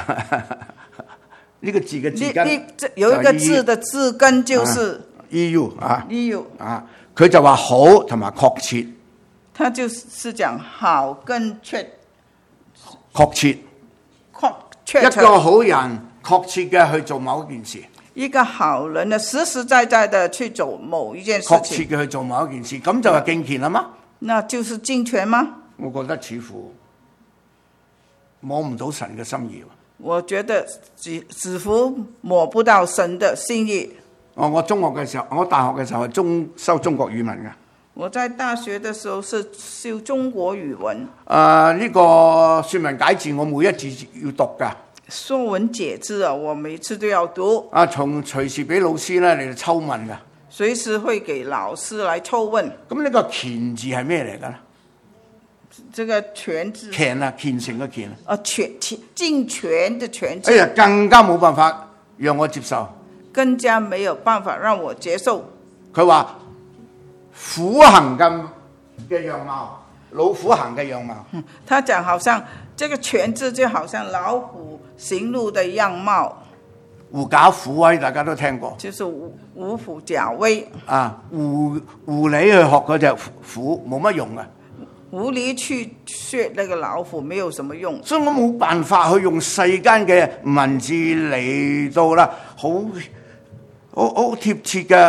Speaker 4: 呢個字嘅字根
Speaker 3: 有一個字的字根就是
Speaker 4: EU
Speaker 3: EU
Speaker 4: 佢就話好同埋確切，
Speaker 3: 他就是講好跟確
Speaker 4: 切，一個好人確切嘅去做某一件事，
Speaker 3: 一個好人呢實實在在的去做某一件事情，
Speaker 4: 確切嘅去做某一件事，咁就係敬虔啦嗎？
Speaker 3: 那就是敬虔嗎？
Speaker 4: 我覺得似乎摸唔到神嘅心意。
Speaker 3: 我覺得似乎摸不到神的心意。
Speaker 4: 我中學嘅時候，我大學嘅時候係修中國語文嘅。
Speaker 3: 我在大學的時候是修中國語文。
Speaker 4: 呢個說文解字我每一字要讀㗎。
Speaker 3: 說文解字啊，我每次都要讀。
Speaker 4: 隨時俾老師咧嚟抽問㗎。
Speaker 3: 隨時會給老師來抽問。
Speaker 4: 咁呢個虔字係咩嚟㗎咧？
Speaker 3: 這個全字，
Speaker 4: 虔啊，虔誠嘅虔啊，
Speaker 3: 敬全的全字。
Speaker 4: 哎呀，更加冇辦法讓我接受，
Speaker 3: 更加沒有辦法讓我接受。
Speaker 4: 佢話虎行嘅樣貌，老虎行嘅樣貌。
Speaker 3: 他講好像這個全字就好像老虎行路的樣貌。
Speaker 4: 狐假虎威大家都聽過，
Speaker 3: 就是五虎假威。
Speaker 4: 狐狸去學嗰隻虎冇乜用嘅。
Speaker 3: 狐狸去學那個老虎沒有什麼用，
Speaker 4: 所以我冇辦法去用世間嘅文字嚟到啦，好貼切嘅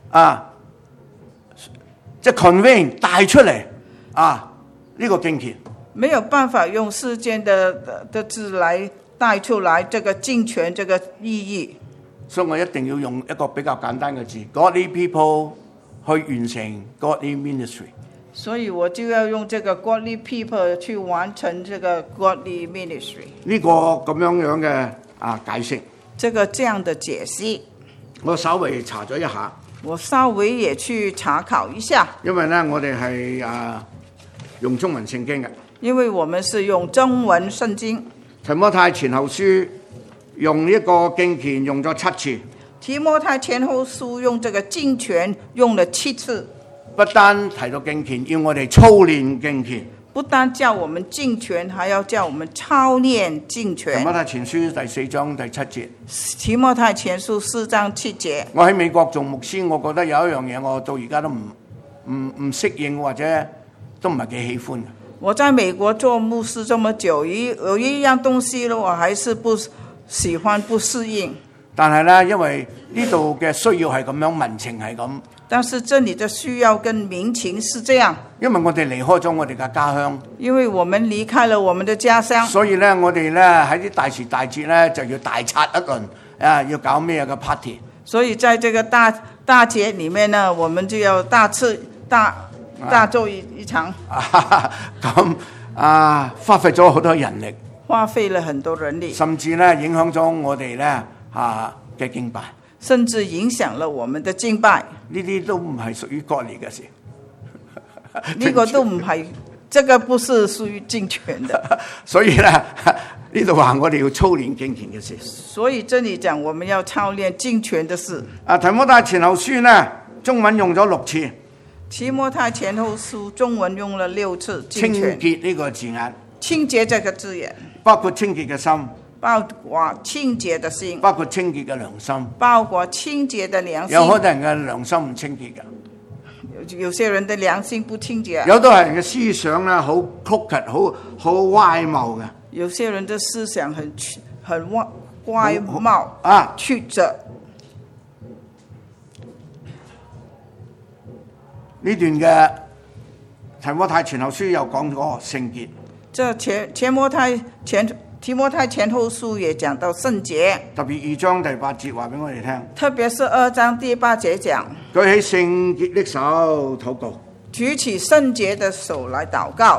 Speaker 4: 即係 convey 帶出嚟呢個敬虔，
Speaker 3: 沒有辦法用世間的字來帶出來這個敬虔這個意義，
Speaker 4: 所以我一定要用一個比較簡單嘅字 ，Godly people 去完成 Godly ministry。
Speaker 3: 所以我就要用這個 godly people 去完成這個 godly ministry。
Speaker 4: 呢個咁樣嘅解釋，
Speaker 3: 這樣的解析，
Speaker 4: 我稍微查咗一下。
Speaker 3: 我稍微也去查考一下。
Speaker 4: 因為咧，我哋係用中文聖經嘅。
Speaker 3: 因為我們是用中文聖經。
Speaker 4: 提摩太前後書用呢個敬虔用咗7次。
Speaker 3: 提摩太前後書用這個敬虔用了7次。
Speaker 4: 不單提到敬虔，要我哋操練敬虔。
Speaker 3: 不單叫我們敬虔，還要叫我們操練敬虔。
Speaker 4: 提摩太前書第4章第7節。
Speaker 3: 提摩太前書4章7節。我
Speaker 4: 喺美國做牧師，我覺得有一樣嘢我到而家都唔適應，或者都唔係幾喜歡。
Speaker 3: 我在美國做牧師這麼久，有一樣東西呢，我還是不喜歡、不適應。
Speaker 4: 但係呢，因為呢度嘅需要係咁樣，民情係咁。
Speaker 3: 但是這裡的需要跟民情是這樣，
Speaker 4: 因為我哋離開咗我哋嘅家鄉，
Speaker 3: 因為我們離開了我們的家鄉，
Speaker 4: 所以呢，我哋呢喺啲大時大節呢就要大拆一輪，要搞咩嘅 party。
Speaker 3: 所以在這個大節裡面呢，我們就要大做一場。
Speaker 4: 咁花費咗好多人力，
Speaker 3: 花費了很多人力，甚
Speaker 4: 至呢影響咗我哋呢嘅敬拜。
Speaker 3: 甚至影響了我們的敬拜，
Speaker 4: 呢啲都唔係屬於godly嘅事。
Speaker 3: 呢個都唔係，這個不是屬於敬虔的。
Speaker 4: 所以咧，呢度話我哋要操練敬虔嘅事。
Speaker 3: 所以這裡講我們要操練敬虔的事。
Speaker 4: 提摩太前後書呢，中文用咗6次。
Speaker 3: 提摩太前後書中文用了6次。
Speaker 4: 清潔呢個字眼。
Speaker 3: 清潔這個字眼。
Speaker 4: 包括清潔嘅心。
Speaker 3: 包括清潔的心，
Speaker 4: 包括清潔嘅良心，
Speaker 3: 包括清潔的良心。
Speaker 4: 有好多人嘅良心唔清潔嘅，
Speaker 3: 有些人的良心不清洁，
Speaker 4: 有啲人嘅思想咧好曲折，好歪謬嘅。
Speaker 3: 有些人的思想很歪謬
Speaker 4: 啊，
Speaker 3: 曲折。
Speaker 4: 呢段嘅提摩太前後書又講過聖潔。
Speaker 3: 這提摩太前後書也講到聖潔，
Speaker 4: 特別2章第8節話俾我哋聽。
Speaker 3: 特別是2章第8節講，
Speaker 4: 舉起聖潔的手禱告，
Speaker 3: 舉起聖潔的手來禱告。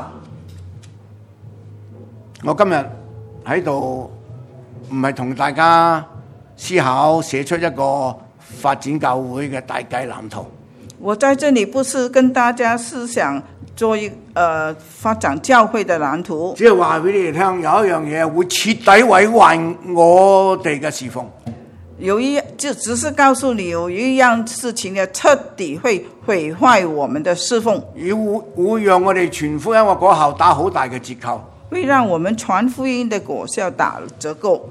Speaker 4: 我今日喺度唔係同大家思考寫出一個發展教會嘅大計藍圖。
Speaker 3: 我在這裡不是跟大家思想做發展教會的藍圖，
Speaker 4: 只係話俾你哋聽，有一樣嘢會徹底毀壞我哋嘅侍奉。
Speaker 3: 就只是告訴你有一樣事情嘅徹底會毀壞我們的侍奉，
Speaker 4: 會讓我哋傳福音嘅果效打好大嘅折扣，
Speaker 3: 會讓我們傳福音的果效打折扣。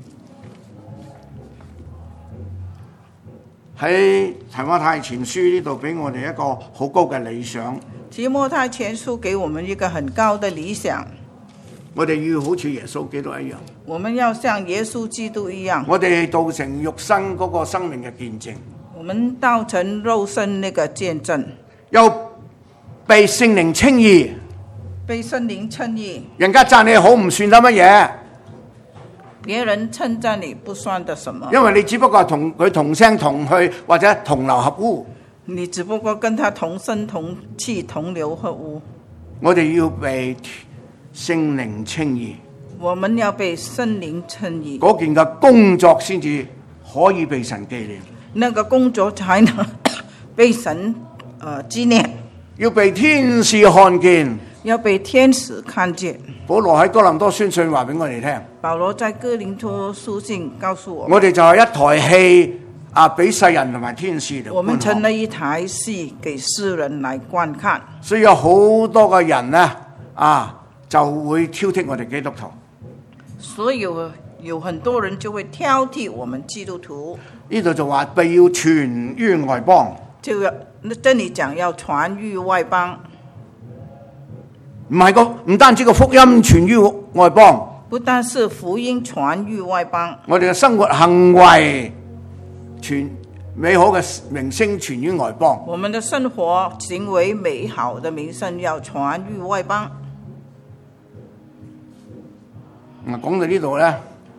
Speaker 4: 喺提摩太前書呢度俾我哋一個好高嘅理想。
Speaker 3: 提摩太前書給我們一個很高的理想，
Speaker 4: 我哋要好似耶穌基督一樣，
Speaker 3: 我們要像耶穌基督一樣，
Speaker 4: 我哋道成肉身嗰個生命嘅見證，
Speaker 3: 我們道成肉身那個見證，
Speaker 4: 又被聖靈稱義，
Speaker 3: 被聖靈稱義，
Speaker 4: 人家讚你好唔算得乜嘢，
Speaker 3: 別人稱讚你不算得什麼，
Speaker 4: 因為你只不過係同佢同聲同去或者同流合污，
Speaker 3: 你只不過跟他同聲同氣同流合污。
Speaker 4: 我哋要被聖靈稱義，
Speaker 3: 我們要被聖靈稱義，
Speaker 4: 嗰件嘅工作先至可以被神紀念，
Speaker 3: 那個工作才能被神紀念，
Speaker 4: 要被天使看見，
Speaker 3: 要被天使看見。
Speaker 4: 保羅喺哥林多書信話俾我哋聽，
Speaker 3: 保羅在哥林多書信告訴我
Speaker 4: 哋就係一台戲俾世人同埋天使嚟觀看。
Speaker 3: 我們成了一台戲給世人來觀看，
Speaker 4: 所以有好多個人呢就會挑剔我哋基督徒。
Speaker 3: 所以有很多人就會挑剔我們基督徒。
Speaker 4: 呢度就話被要傳於外邦，
Speaker 3: 這裏講要傳於外邦，
Speaker 4: 唔單止個福音傳於外邦，
Speaker 3: 不但是福音傳於外邦，
Speaker 4: 我哋嘅生活行為傳美好嘅名聲傳於外邦。
Speaker 3: 我們的生活行為美好的名聲要傳於外邦。
Speaker 4: 講到呢度呢，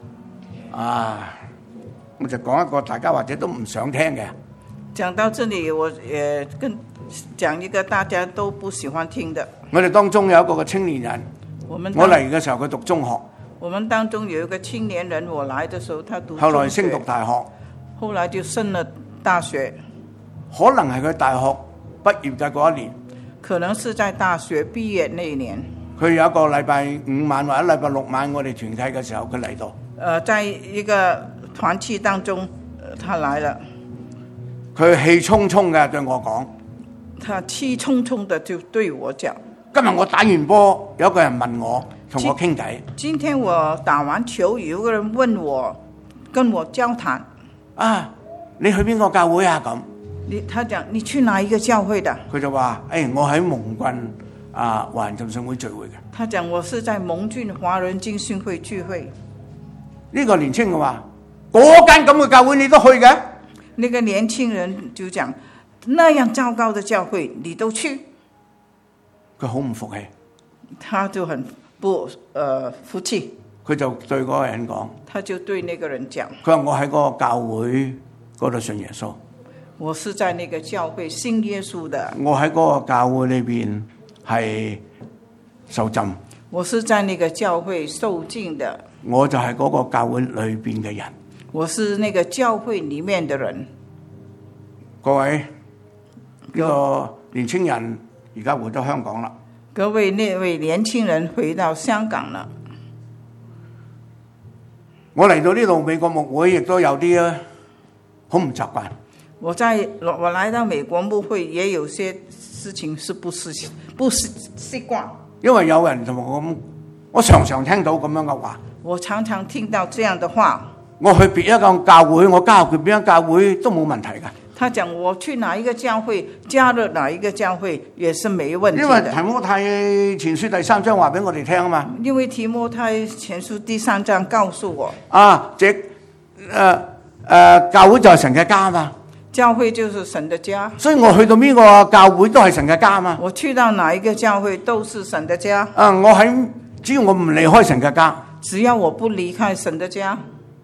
Speaker 4: 我就講一個大家或者都唔想聽嘅。
Speaker 3: 講到這裡，我講一個大家都不喜歡聽的。
Speaker 4: 我哋當中有一個嘅青年人，我嚟嘅時候佢讀中學，
Speaker 3: 我們當中有一個青年人，我來的時候他讀中學，
Speaker 4: 後來升讀大學，
Speaker 3: 後來就升了大學。
Speaker 4: 可能係佢大學畢業嘅嗰一年，
Speaker 3: 可能是在大學畢業那一年。
Speaker 4: 佢有一個禮拜5晚或者禮拜6晚，我哋團契嘅時候，佢嚟到。
Speaker 3: 在一個團契當中，他來了。
Speaker 4: 佢氣沖沖嘅對我講，
Speaker 3: 他氣沖沖的就對我講：
Speaker 4: 今日我打完波，有一個人問我，同我傾偈。
Speaker 3: 今天我打完球，有個人問我，跟我交談。
Speaker 4: 你去邊個教會啊？咁
Speaker 3: 他講你去哪一個教會的？
Speaker 4: 佢就話：我喺蒙郡華人浸信會聚會嘅。
Speaker 3: 他講我是在蒙郡華人浸信會聚會。
Speaker 4: 呢個年青人話：嗰間咁嘅教會你都去嘅？
Speaker 3: 那個年輕人就講：那樣糟糕的教會你都去？
Speaker 4: 佢好唔服氣，
Speaker 3: 他就很不服氣。
Speaker 4: 佢就對嗰個人講：
Speaker 3: 他就對那個人講：
Speaker 4: 佢話我喺嗰個教會嗰度信耶穌。
Speaker 3: 我是在那個教會信耶穌的。
Speaker 4: 我喺嗰個教會裏邊係受浸。我
Speaker 3: 是在那個教會受浸的。
Speaker 4: 我就係嗰個教會裏邊嘅人。
Speaker 3: 我是那個教會裏面的人。
Speaker 4: 各位，呢個年青人而家回到香港啦。
Speaker 3: 各位，那位年輕人回到香港了。
Speaker 4: 我嚟到呢度美國牧會，亦都有啲好唔習慣。
Speaker 3: 我來到美國牧會，也有些事情是不習慣。因為
Speaker 4: 有人同我咁，我常常聽到咁樣嘅話。
Speaker 3: 我常常聽到這樣的話。
Speaker 4: 我去別一間教會，我加入佢邊間教會都冇問題㗎。
Speaker 3: 他講我去哪一個教會，加入哪一個教會也是沒問題的。
Speaker 4: 因為提摩太前書第3章話俾我哋聽啊嘛。
Speaker 3: 因為提摩太前書第3章告訴我，
Speaker 4: 教會就係神嘅家嘛。
Speaker 3: 教會就是神的家，
Speaker 4: 所以我去到邊個教會都係神嘅家嘛。
Speaker 3: 我去到哪一個教會都是神的家。
Speaker 4: 只要我唔離開神嘅家，
Speaker 3: 只要我不離開神的家，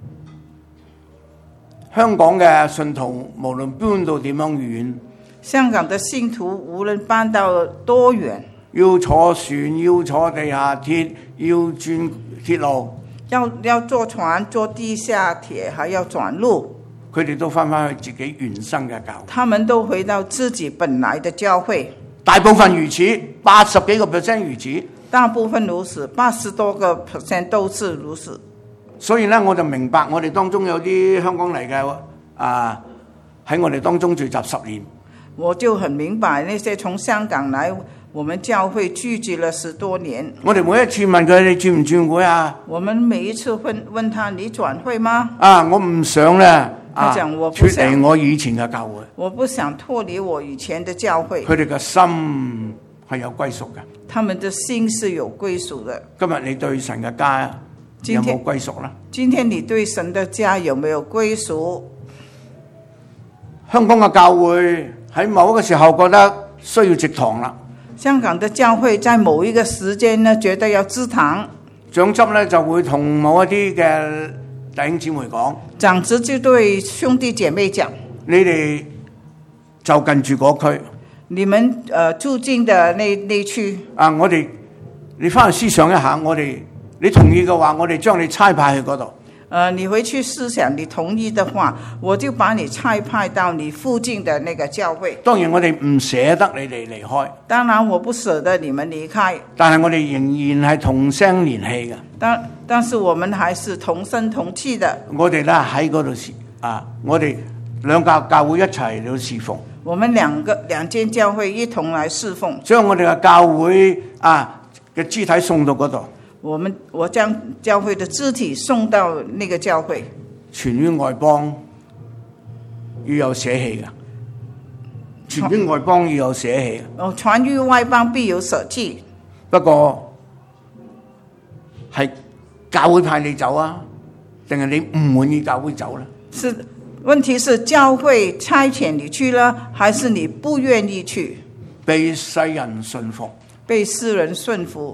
Speaker 4: 香港嘅信徒無論搬到點樣遠，
Speaker 3: 香港的信徒無論搬到多遠，
Speaker 4: 要坐船，要坐地下鐵，要轉鐵路，
Speaker 3: 要坐船、坐地下鐵，還要轉路。
Speaker 4: 佢哋都翻返去自己原生嘅教會，
Speaker 3: 他們都回到自己本來的教會。
Speaker 4: 大部分如此，80幾個%如此。
Speaker 3: 大部分如此，80多個%都是如此。
Speaker 4: 所以呢，我就明白我哋當中有啲香港嚟嘅喺我哋當中聚集10年。
Speaker 3: 我就很明白那些從香港來我們教會聚集了10多年。
Speaker 4: 我哋每一次問佢：你轉唔轉會啊？
Speaker 3: 我們每一次問他：你轉會嗎？
Speaker 4: 我唔想咧。
Speaker 3: 他講我不想
Speaker 4: 脫離我以前嘅教會，
Speaker 3: 我不想脫離我以前的教會。
Speaker 4: 佢哋嘅心係有歸屬嘅，
Speaker 3: 他們的心是有歸屬的。
Speaker 4: 今日你對神嘅家有冇歸屬呢？
Speaker 3: 今天你對神的家有沒有歸屬？
Speaker 4: 香港嘅教會喺某一個時候覺得需要植堂啦。
Speaker 3: 香港的教會在某一個時間呢，覺得要植堂，
Speaker 4: 長執呢就會同某一啲嘅弟兄姊妹講，
Speaker 3: 長子就對兄弟姐妹講：
Speaker 4: 你哋就近住嗰區，
Speaker 3: 你們住進的那區
Speaker 4: 你翻去思想一下，你同意嘅話，我哋將你差派去嗰度。
Speaker 3: 你回去思想，你同意的話，我就把你差派到你附近的那個教會。
Speaker 4: 當然我哋唔捨得你哋離開，
Speaker 3: 當然我不捨得你們離開，
Speaker 4: 但係我哋仍然係同聲連氣嘅。
Speaker 3: 但是我們還是同聲同氣的。
Speaker 4: 我哋咧喺嗰度我哋兩間教會一齊嚟侍奉。
Speaker 3: 我們兩間教會一同來侍奉，
Speaker 4: 將我哋嘅教會嘅肢體送到嗰度。
Speaker 3: 我將教會的肢體送到那個教會，
Speaker 4: 傳於外邦要有捨棄嘅，傳於外邦要有捨棄嘅。
Speaker 3: 傳於外邦必有捨棄。
Speaker 4: 不過係教會派你走啊，定係你唔滿意教會走呢？
Speaker 3: 問題是教會差遣你去了，還是你不願意去？
Speaker 4: 被世人順服，
Speaker 3: 被世人順服。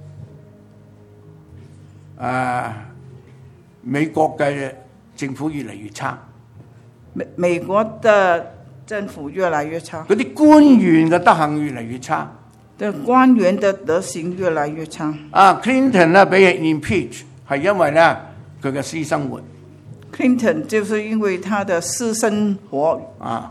Speaker 4: 美國嘅政府越嚟越差，
Speaker 3: 美國的政府越來越差，
Speaker 4: 嗰啲官員嘅德行越嚟越差，
Speaker 3: 官員的德行越來越差。
Speaker 4: Clinton 咧俾人 impeach 係因為咧佢嘅私生活。
Speaker 3: Clinton 就是因為他的私生活。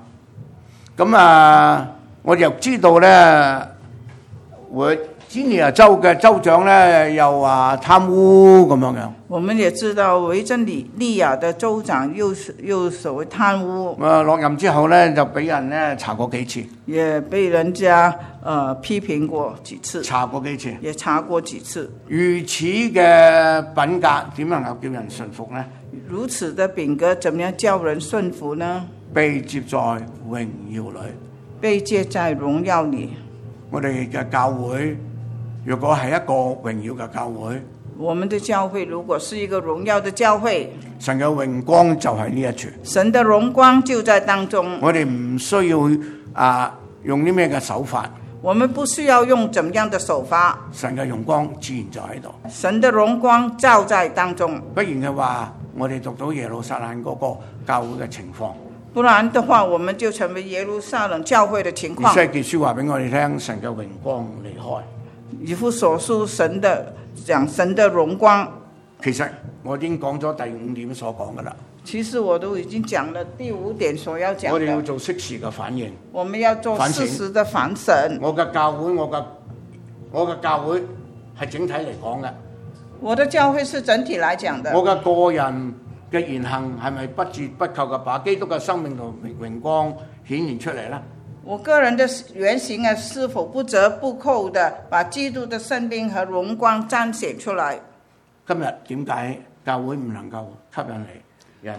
Speaker 4: 我又知道咧，維珍尼亞州嘅州長咧又話貪污咁樣。
Speaker 3: 我們也知道維珍尼亞的州長又所謂貪污。
Speaker 4: 落任之後咧就俾人咧查過幾次，
Speaker 3: 也被人家批評過幾次，
Speaker 4: 查過幾次，
Speaker 3: 也查過幾次。
Speaker 4: 如此嘅品格點能夠叫人順服呢？
Speaker 3: 如此的品格怎麼樣叫人順服呢？
Speaker 4: 被接在榮耀裏，
Speaker 3: 被接在榮耀裏。
Speaker 4: 我哋嘅教會如果係一個榮耀嘅教會，
Speaker 3: 我們的教會如果是一個榮耀的教會，
Speaker 4: 神嘅榮光就係呢一處，
Speaker 3: 神的榮光就在當中。
Speaker 4: 我哋唔需要用啲咩嘅手法，
Speaker 3: 我們不需要用怎樣的手法，
Speaker 4: 神嘅榮光自然就喺度，
Speaker 3: 神的榮光照在當中。
Speaker 4: 不然嘅話，我哋讀到耶路撒冷嗰個教會嘅情況，
Speaker 3: 不然的話，我們就成為耶路撒冷教會的情況。
Speaker 4: 以西結書話俾我哋聽，神嘅榮光離開。
Speaker 3: 以弗所書神的榮光。
Speaker 4: 其實我已經講咗第5點所講噶啦。
Speaker 3: 其實我都已經講了第5點所要講的。
Speaker 4: 我哋要做適時嘅反應。
Speaker 3: 我們要做適時的反省。
Speaker 4: 我嘅教會，我嘅教會係整體嚟講嘅。
Speaker 3: 我的教會是整體來講的。
Speaker 4: 我嘅個人嘅言行係咪不折不扣嘅把基督嘅生命同榮光顯現出嚟呢？
Speaker 3: 我個人的原型啊，是否不折不扣的把基督的生命和榮光彰顯出來？
Speaker 4: 今日點解教會唔能夠吸引嚟人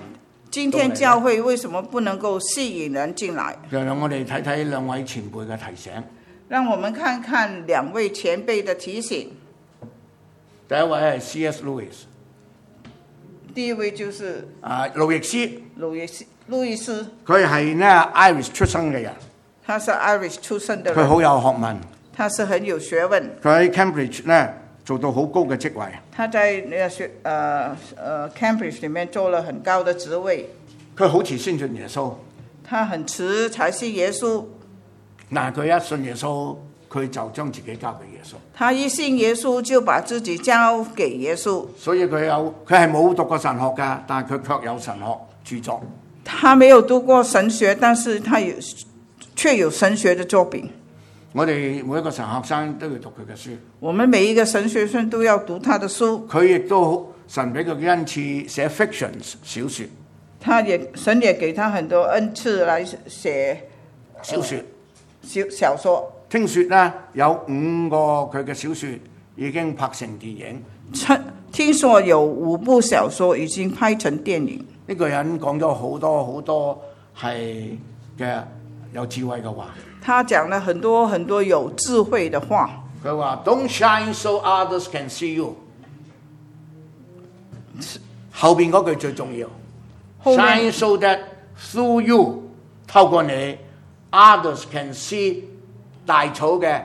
Speaker 3: 今天教會為什麼不能夠吸引人進來？
Speaker 4: 就讓我哋睇睇兩位前輩嘅提醒。
Speaker 3: 讓我們看看兩位前輩的提醒。
Speaker 4: 第一位係 C.S. Lewis，
Speaker 3: 第一位就是
Speaker 4: 路易斯。
Speaker 3: 路易斯，
Speaker 4: 佢係呢 Irish 出生嘅人，
Speaker 3: 他是 Irish 出生的人，
Speaker 4: 佢好有學問，
Speaker 3: 他是很有學問。
Speaker 4: 佢喺 Cambridge 呢做到好高嘅職位。
Speaker 3: 他在Cambridge 裡面做了很高的職位。
Speaker 4: 佢好遲先信耶穌，
Speaker 3: 他很遲才信耶穌。
Speaker 4: 嗱，佢一信耶穌，佢就將自己交俾耶穌。
Speaker 3: 他一信耶穌就把自己交給耶穌。
Speaker 4: 所以佢係冇讀過神學㗎，但係佢卻有神學著作。
Speaker 3: 他沒有讀過神學，但是他卻有神學的作品。
Speaker 4: 我哋每一個神學生都要讀佢嘅書。
Speaker 3: 我們每一個神學生都要讀他的書。
Speaker 4: 佢亦都神俾佢嘅恩賜寫 fictions 小説。
Speaker 3: 神也給他很多恩賜來寫
Speaker 4: 小説。
Speaker 3: 小說。
Speaker 4: 聽說呢有5個佢嘅小説已經拍成電影。
Speaker 3: 聽說有5部小說已經拍成電影。
Speaker 4: 呢個人講咗好多好多係嘅有智慧嘅話。
Speaker 3: 他講了很多很多有智慧的話。
Speaker 4: 佢話 Don't shine so others can see you。後邊嗰句最重要。Shine so that through you 透過你 others can see 大草嘅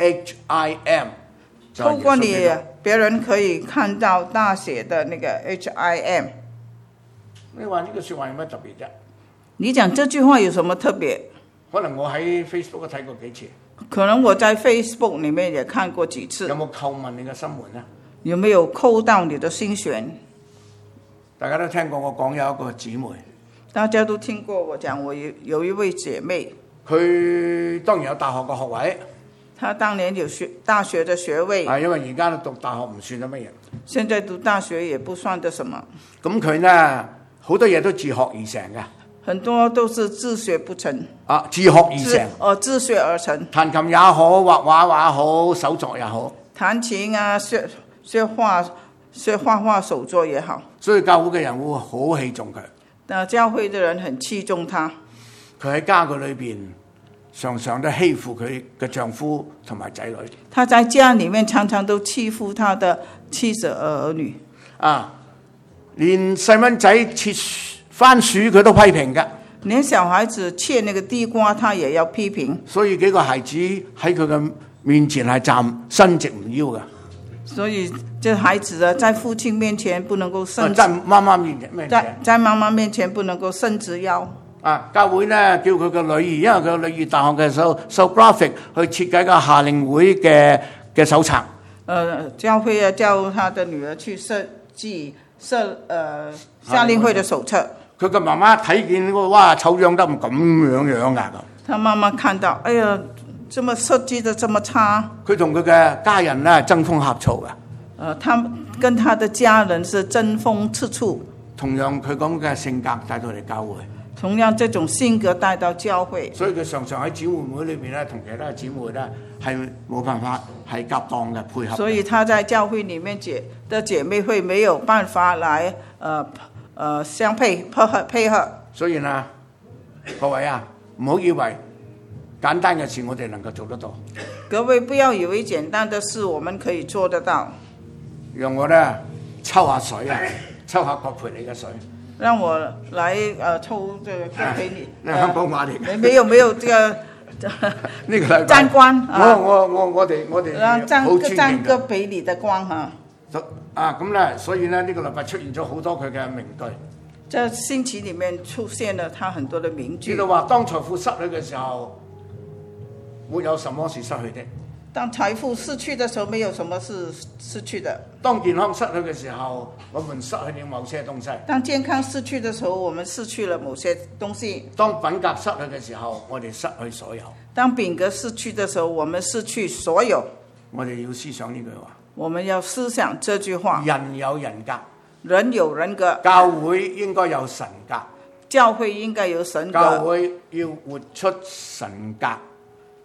Speaker 4: HIM。
Speaker 3: 透過你，別人可以看到大寫的那個 HIM。
Speaker 4: 你話呢個説話有乜特別啫？
Speaker 3: 你講這句話有什麼特別？
Speaker 4: 可能我喺 Facebook 睇過幾次。
Speaker 3: 可能我在 Facebook 裡面也看過幾次。
Speaker 4: 有冇叩問你嘅心門呢？
Speaker 3: 有沒有叩到你的心弦？
Speaker 4: 大家都聽過我講有一個姊妹。
Speaker 3: 大家都聽過我講，我有一位姐妹。
Speaker 4: 佢當然有大學嘅學位。
Speaker 3: 他當年有大學的學位。
Speaker 4: 因為而家讀大學唔算得乜嘢。
Speaker 3: 現在讀大學也不算得什麼。咁
Speaker 4: 佢呢好多嘢都自學而成嘅。
Speaker 3: 很多都是自學不成。
Speaker 4: 自學而成。
Speaker 3: 自學而成。
Speaker 4: 彈琴也好，畫畫也好，手作也好。
Speaker 3: 彈琴啊，學畫畫手作也好。
Speaker 4: 所以教會嘅人會好器重佢。
Speaker 3: 教會的人很器重他。
Speaker 4: 佢喺家嘅裏邊常常都欺負佢嘅丈夫同埋仔女。
Speaker 3: 他在家裡面常常都欺負他的妻子兒女。
Speaker 4: 連細蚊仔切番薯佢都批評嘅。
Speaker 3: 連小孩子切那個地瓜，他也要批評。
Speaker 4: 所以幾個孩子喺佢嘅面前係站伸直唔腰嘅。
Speaker 3: 所以這孩子啊，在父親面前不能夠伸直，
Speaker 4: 在媽媽面前，
Speaker 3: 在媽媽面前不能夠伸直腰。
Speaker 4: 教會呢叫佢嘅女兒，因為佢嘅女兒大學嘅時候受 graphic 去設計個夏令會嘅手冊。
Speaker 3: 教會啊叫他的女兒去設計夏令會的手冊。
Speaker 4: 佢嘅媽媽睇見哇醜樣得咁樣㗎。
Speaker 3: 他媽媽看到，哎呀，這麼設計得這麼差。
Speaker 4: 佢同佢嘅家人呢爭風呷醋嘅。
Speaker 3: 他跟他的家人是爭風吃醋。
Speaker 4: 同樣佢咁嘅性格帶到嚟教會。
Speaker 3: 同樣這種性格帶到教會。
Speaker 4: 所以佢常常喺姊妹會裏邊咧，同其他嘅姊妹咧係冇辦法係夾檔嘅配合。
Speaker 3: 所以他在教會裡面的姐妹會沒有辦法來相配合。
Speaker 4: 所以呢，各位啊，唔好以為簡單嘅事我哋能夠做得到。
Speaker 3: 各位不要以為簡單的事我們可以做得到。
Speaker 4: 讓我呢抽下水啊，抽下葛培理嘅水。
Speaker 3: 讓我來抽這個葛培理。
Speaker 4: 香港話嚟嘅。
Speaker 3: 沒有這個
Speaker 4: 呢個禮拜
Speaker 3: 沾光。
Speaker 4: 我哋
Speaker 3: 沾葛培理的光哈。
Speaker 4: 咁咧，所以咧呢個禮拜出現咗好多佢嘅名句。
Speaker 3: 這星期裡面出現了他很多的名句。
Speaker 4: 知道話，當財富失去嘅時候，沒有什麼是失去的。
Speaker 3: 當財富失去的時候，沒有什麼是失去的。
Speaker 4: 當健康失去嘅時候，我們失去了某些東西。
Speaker 3: 當健康失去的時候，我們失去了某些東西。
Speaker 4: 當品格失去嘅時候，我哋失去所有。
Speaker 3: 當品格失去的時候，我們失去所有。
Speaker 4: 我哋要思想呢句話。
Speaker 3: 我們要思想這句話。
Speaker 4: 人有人格，
Speaker 3: 人有人格。
Speaker 4: 教會應該有神格。
Speaker 3: 教會應該有神格。
Speaker 4: 教會要活出神格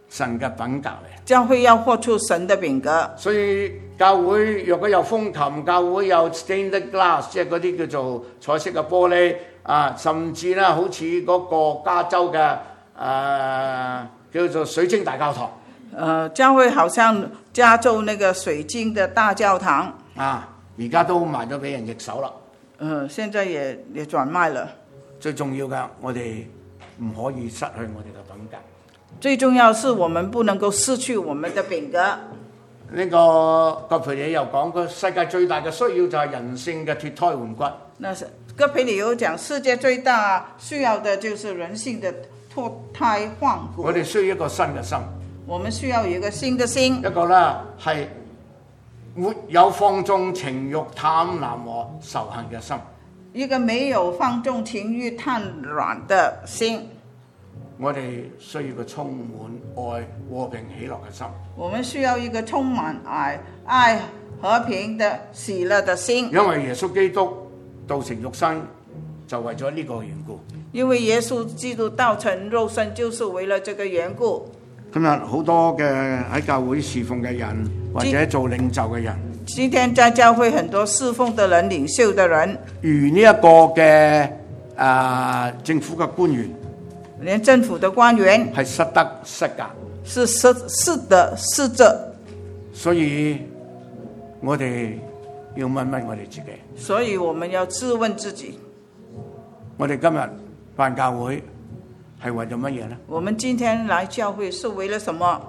Speaker 4: 神嘅品格嚟。
Speaker 3: 教會要活出神的品格。
Speaker 4: 所以教會若果有風琴，教會有 stained glass， 即係嗰啲叫做彩色嘅玻璃啊，甚至咧好似嗰個加州嘅叫做水晶大教堂。
Speaker 3: 教會好像加州那個水晶的大教堂
Speaker 4: 啊，而家都賣咗俾人易手啦。
Speaker 3: 現在也轉賣了。
Speaker 4: 最重要嘅，我哋唔可以失去我哋嘅品格。
Speaker 3: 最重要是我們不能夠失去我們的品格。
Speaker 4: 呢個葛培理又講，個世界最大嘅需要就係人性嘅脫胎換骨。
Speaker 3: 那是葛培理有講，世界最大需要的就是人性的脫胎換骨。
Speaker 4: 我哋需要一個新嘅心。
Speaker 3: 我們需要有一個新的心。
Speaker 4: 一個咧係沒有放縱情慾、貪婪和仇恨嘅心。
Speaker 3: 一個沒有放縱情慾、貪婪的心。
Speaker 4: 我哋需要個充滿愛、和平、喜樂嘅心。
Speaker 3: 我們需要一個充滿愛、和平的喜樂的心。
Speaker 4: 因為耶穌基督道成肉身，就為咗呢個緣故。
Speaker 3: 因為耶穌基督道成肉身，就是為了這個緣故。
Speaker 4: 今日好多嘅喺教會侍奉嘅人，或者做領袖嘅人，
Speaker 3: 今天在教會很多侍奉的人、領袖的人，
Speaker 4: 如呢一個嘅政府嘅官員，
Speaker 3: 連政府的官員
Speaker 4: 係失德失格，
Speaker 3: 是失德失責。
Speaker 4: 所以我哋要問問我哋自己。
Speaker 3: 所以我們要自問自己，
Speaker 4: 我哋今日辦教會係為咗乜嘢呢？
Speaker 3: 我們今天來教會是為了什麼？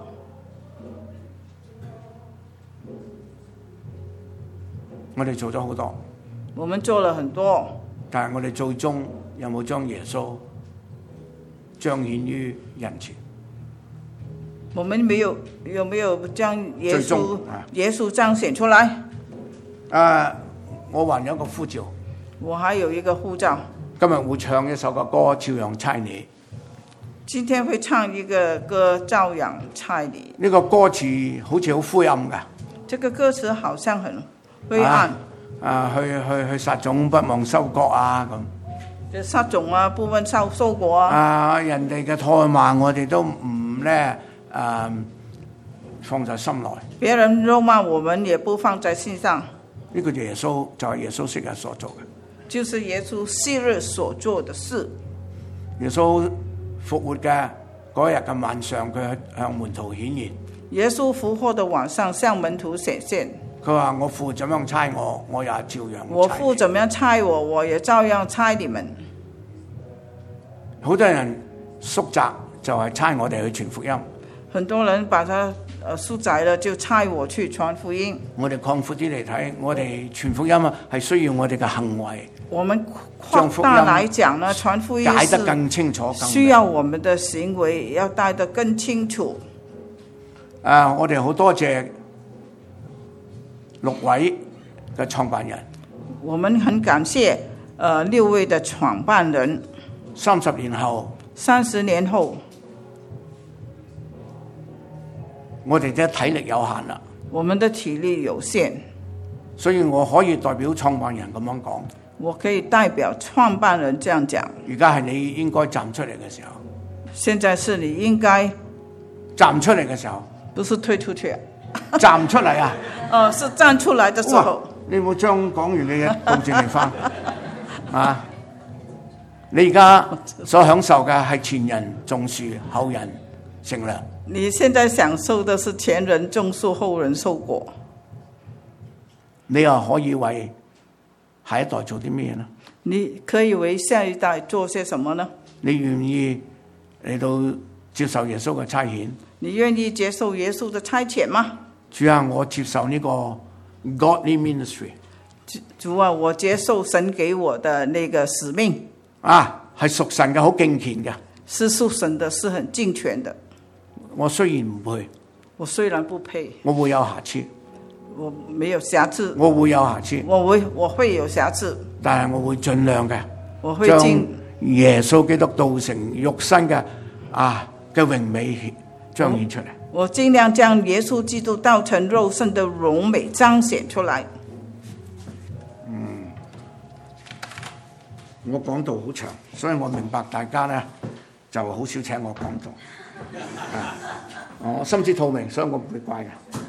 Speaker 4: 我哋做咗好多，
Speaker 3: 我們做了很多，
Speaker 4: 但係我哋最終有冇將耶穌彰顯於人前？
Speaker 3: 我們有沒有將耶穌彰顯出來？
Speaker 4: 我還有一個呼召，
Speaker 3: 我還有一個呼召。
Speaker 4: 今日會唱一首嘅歌，照樣差你。
Speaker 3: 今天會唱一個歌，照樣差你。
Speaker 4: 呢個歌詞好似好灰暗㗎。
Speaker 3: 這個歌詞好像很灰暗。
Speaker 4: 去撒種不忘收割啊咁。
Speaker 3: 撒種啊，不忘收割啊。
Speaker 4: 人哋嘅唾罵我哋都唔咧放在心內。
Speaker 3: 別人辱罵我們也不放在心上。
Speaker 4: 呢個耶穌就係耶穌昔日所做嘅。
Speaker 3: 就是耶穌昔日所做的事。
Speaker 4: 耶穌復活嘅嗰日嘅晚上，佢向門徒顯現。
Speaker 3: 耶穌復活的晚上向門徒顯現。
Speaker 4: 佢話：我父怎樣差我，我也照樣差你。
Speaker 3: 我父怎麼樣差我，我也照樣差你們。
Speaker 4: 好多人縮窄就係差我哋去傳福音。
Speaker 3: 很多人把它縮窄了，就差我去傳福音。
Speaker 4: 我哋擴闊啲嚟睇，我哋傳福音啊，係需要我哋嘅行為。
Speaker 3: 我們擴大來講呢，傳福音
Speaker 4: 解得更清楚，
Speaker 3: 需要我們的行為要帶得更清楚。
Speaker 4: 我哋好多謝6位嘅創辦人。
Speaker 3: 我們很感謝6位的創辦人。
Speaker 4: 30年後，我哋嘅體力有限啦。
Speaker 3: 我們的體力有限，
Speaker 4: 所以我可以代表創辦人咁樣講。
Speaker 3: 我可以代表創辦人這樣講。
Speaker 4: 而家係你應該站出嚟嘅時候。
Speaker 3: 現在是你應該
Speaker 4: 站出嚟嘅時候。
Speaker 3: 不是退出去。
Speaker 4: 站出嚟啊！
Speaker 3: 是站出來的時候。
Speaker 4: 你冇將講完嘅嘢倒轉嚟翻啊！你而家所享受嘅係前人種樹，後人乘涼。
Speaker 3: 你現在享受的是前人種樹，後人收果。
Speaker 4: 你又可以為下一代做啲咩呢？
Speaker 3: 你可以為下一代做些什麼呢？
Speaker 4: 你願意嚟到接受耶穌嘅差遣？
Speaker 3: 你願意接受耶穌的差遣嗎？
Speaker 4: 主啊，我接受呢個 Godly Ministry。
Speaker 3: 主啊，我接受神給我的那個使命。
Speaker 4: 係屬神嘅，好敬虔嘅。
Speaker 3: 是屬神的，是很敬虔的。
Speaker 4: 我雖然唔配，
Speaker 3: 我雖然不配，
Speaker 4: 我會有瑕疵。
Speaker 3: 我沒有瑕疵。
Speaker 4: 我會有瑕疵。
Speaker 3: 我會有瑕疵。
Speaker 4: 但係我會盡量嘅，
Speaker 3: 我會
Speaker 4: 將耶穌基督道成肉身嘅榮美彰顯出嚟。
Speaker 3: 我盡量將耶穌基督道成肉身的榮美彰顯出來。
Speaker 4: 我講到好長，所以我明白大家呢就好少請我講道。我心知肚明，所以我唔會怪嘅。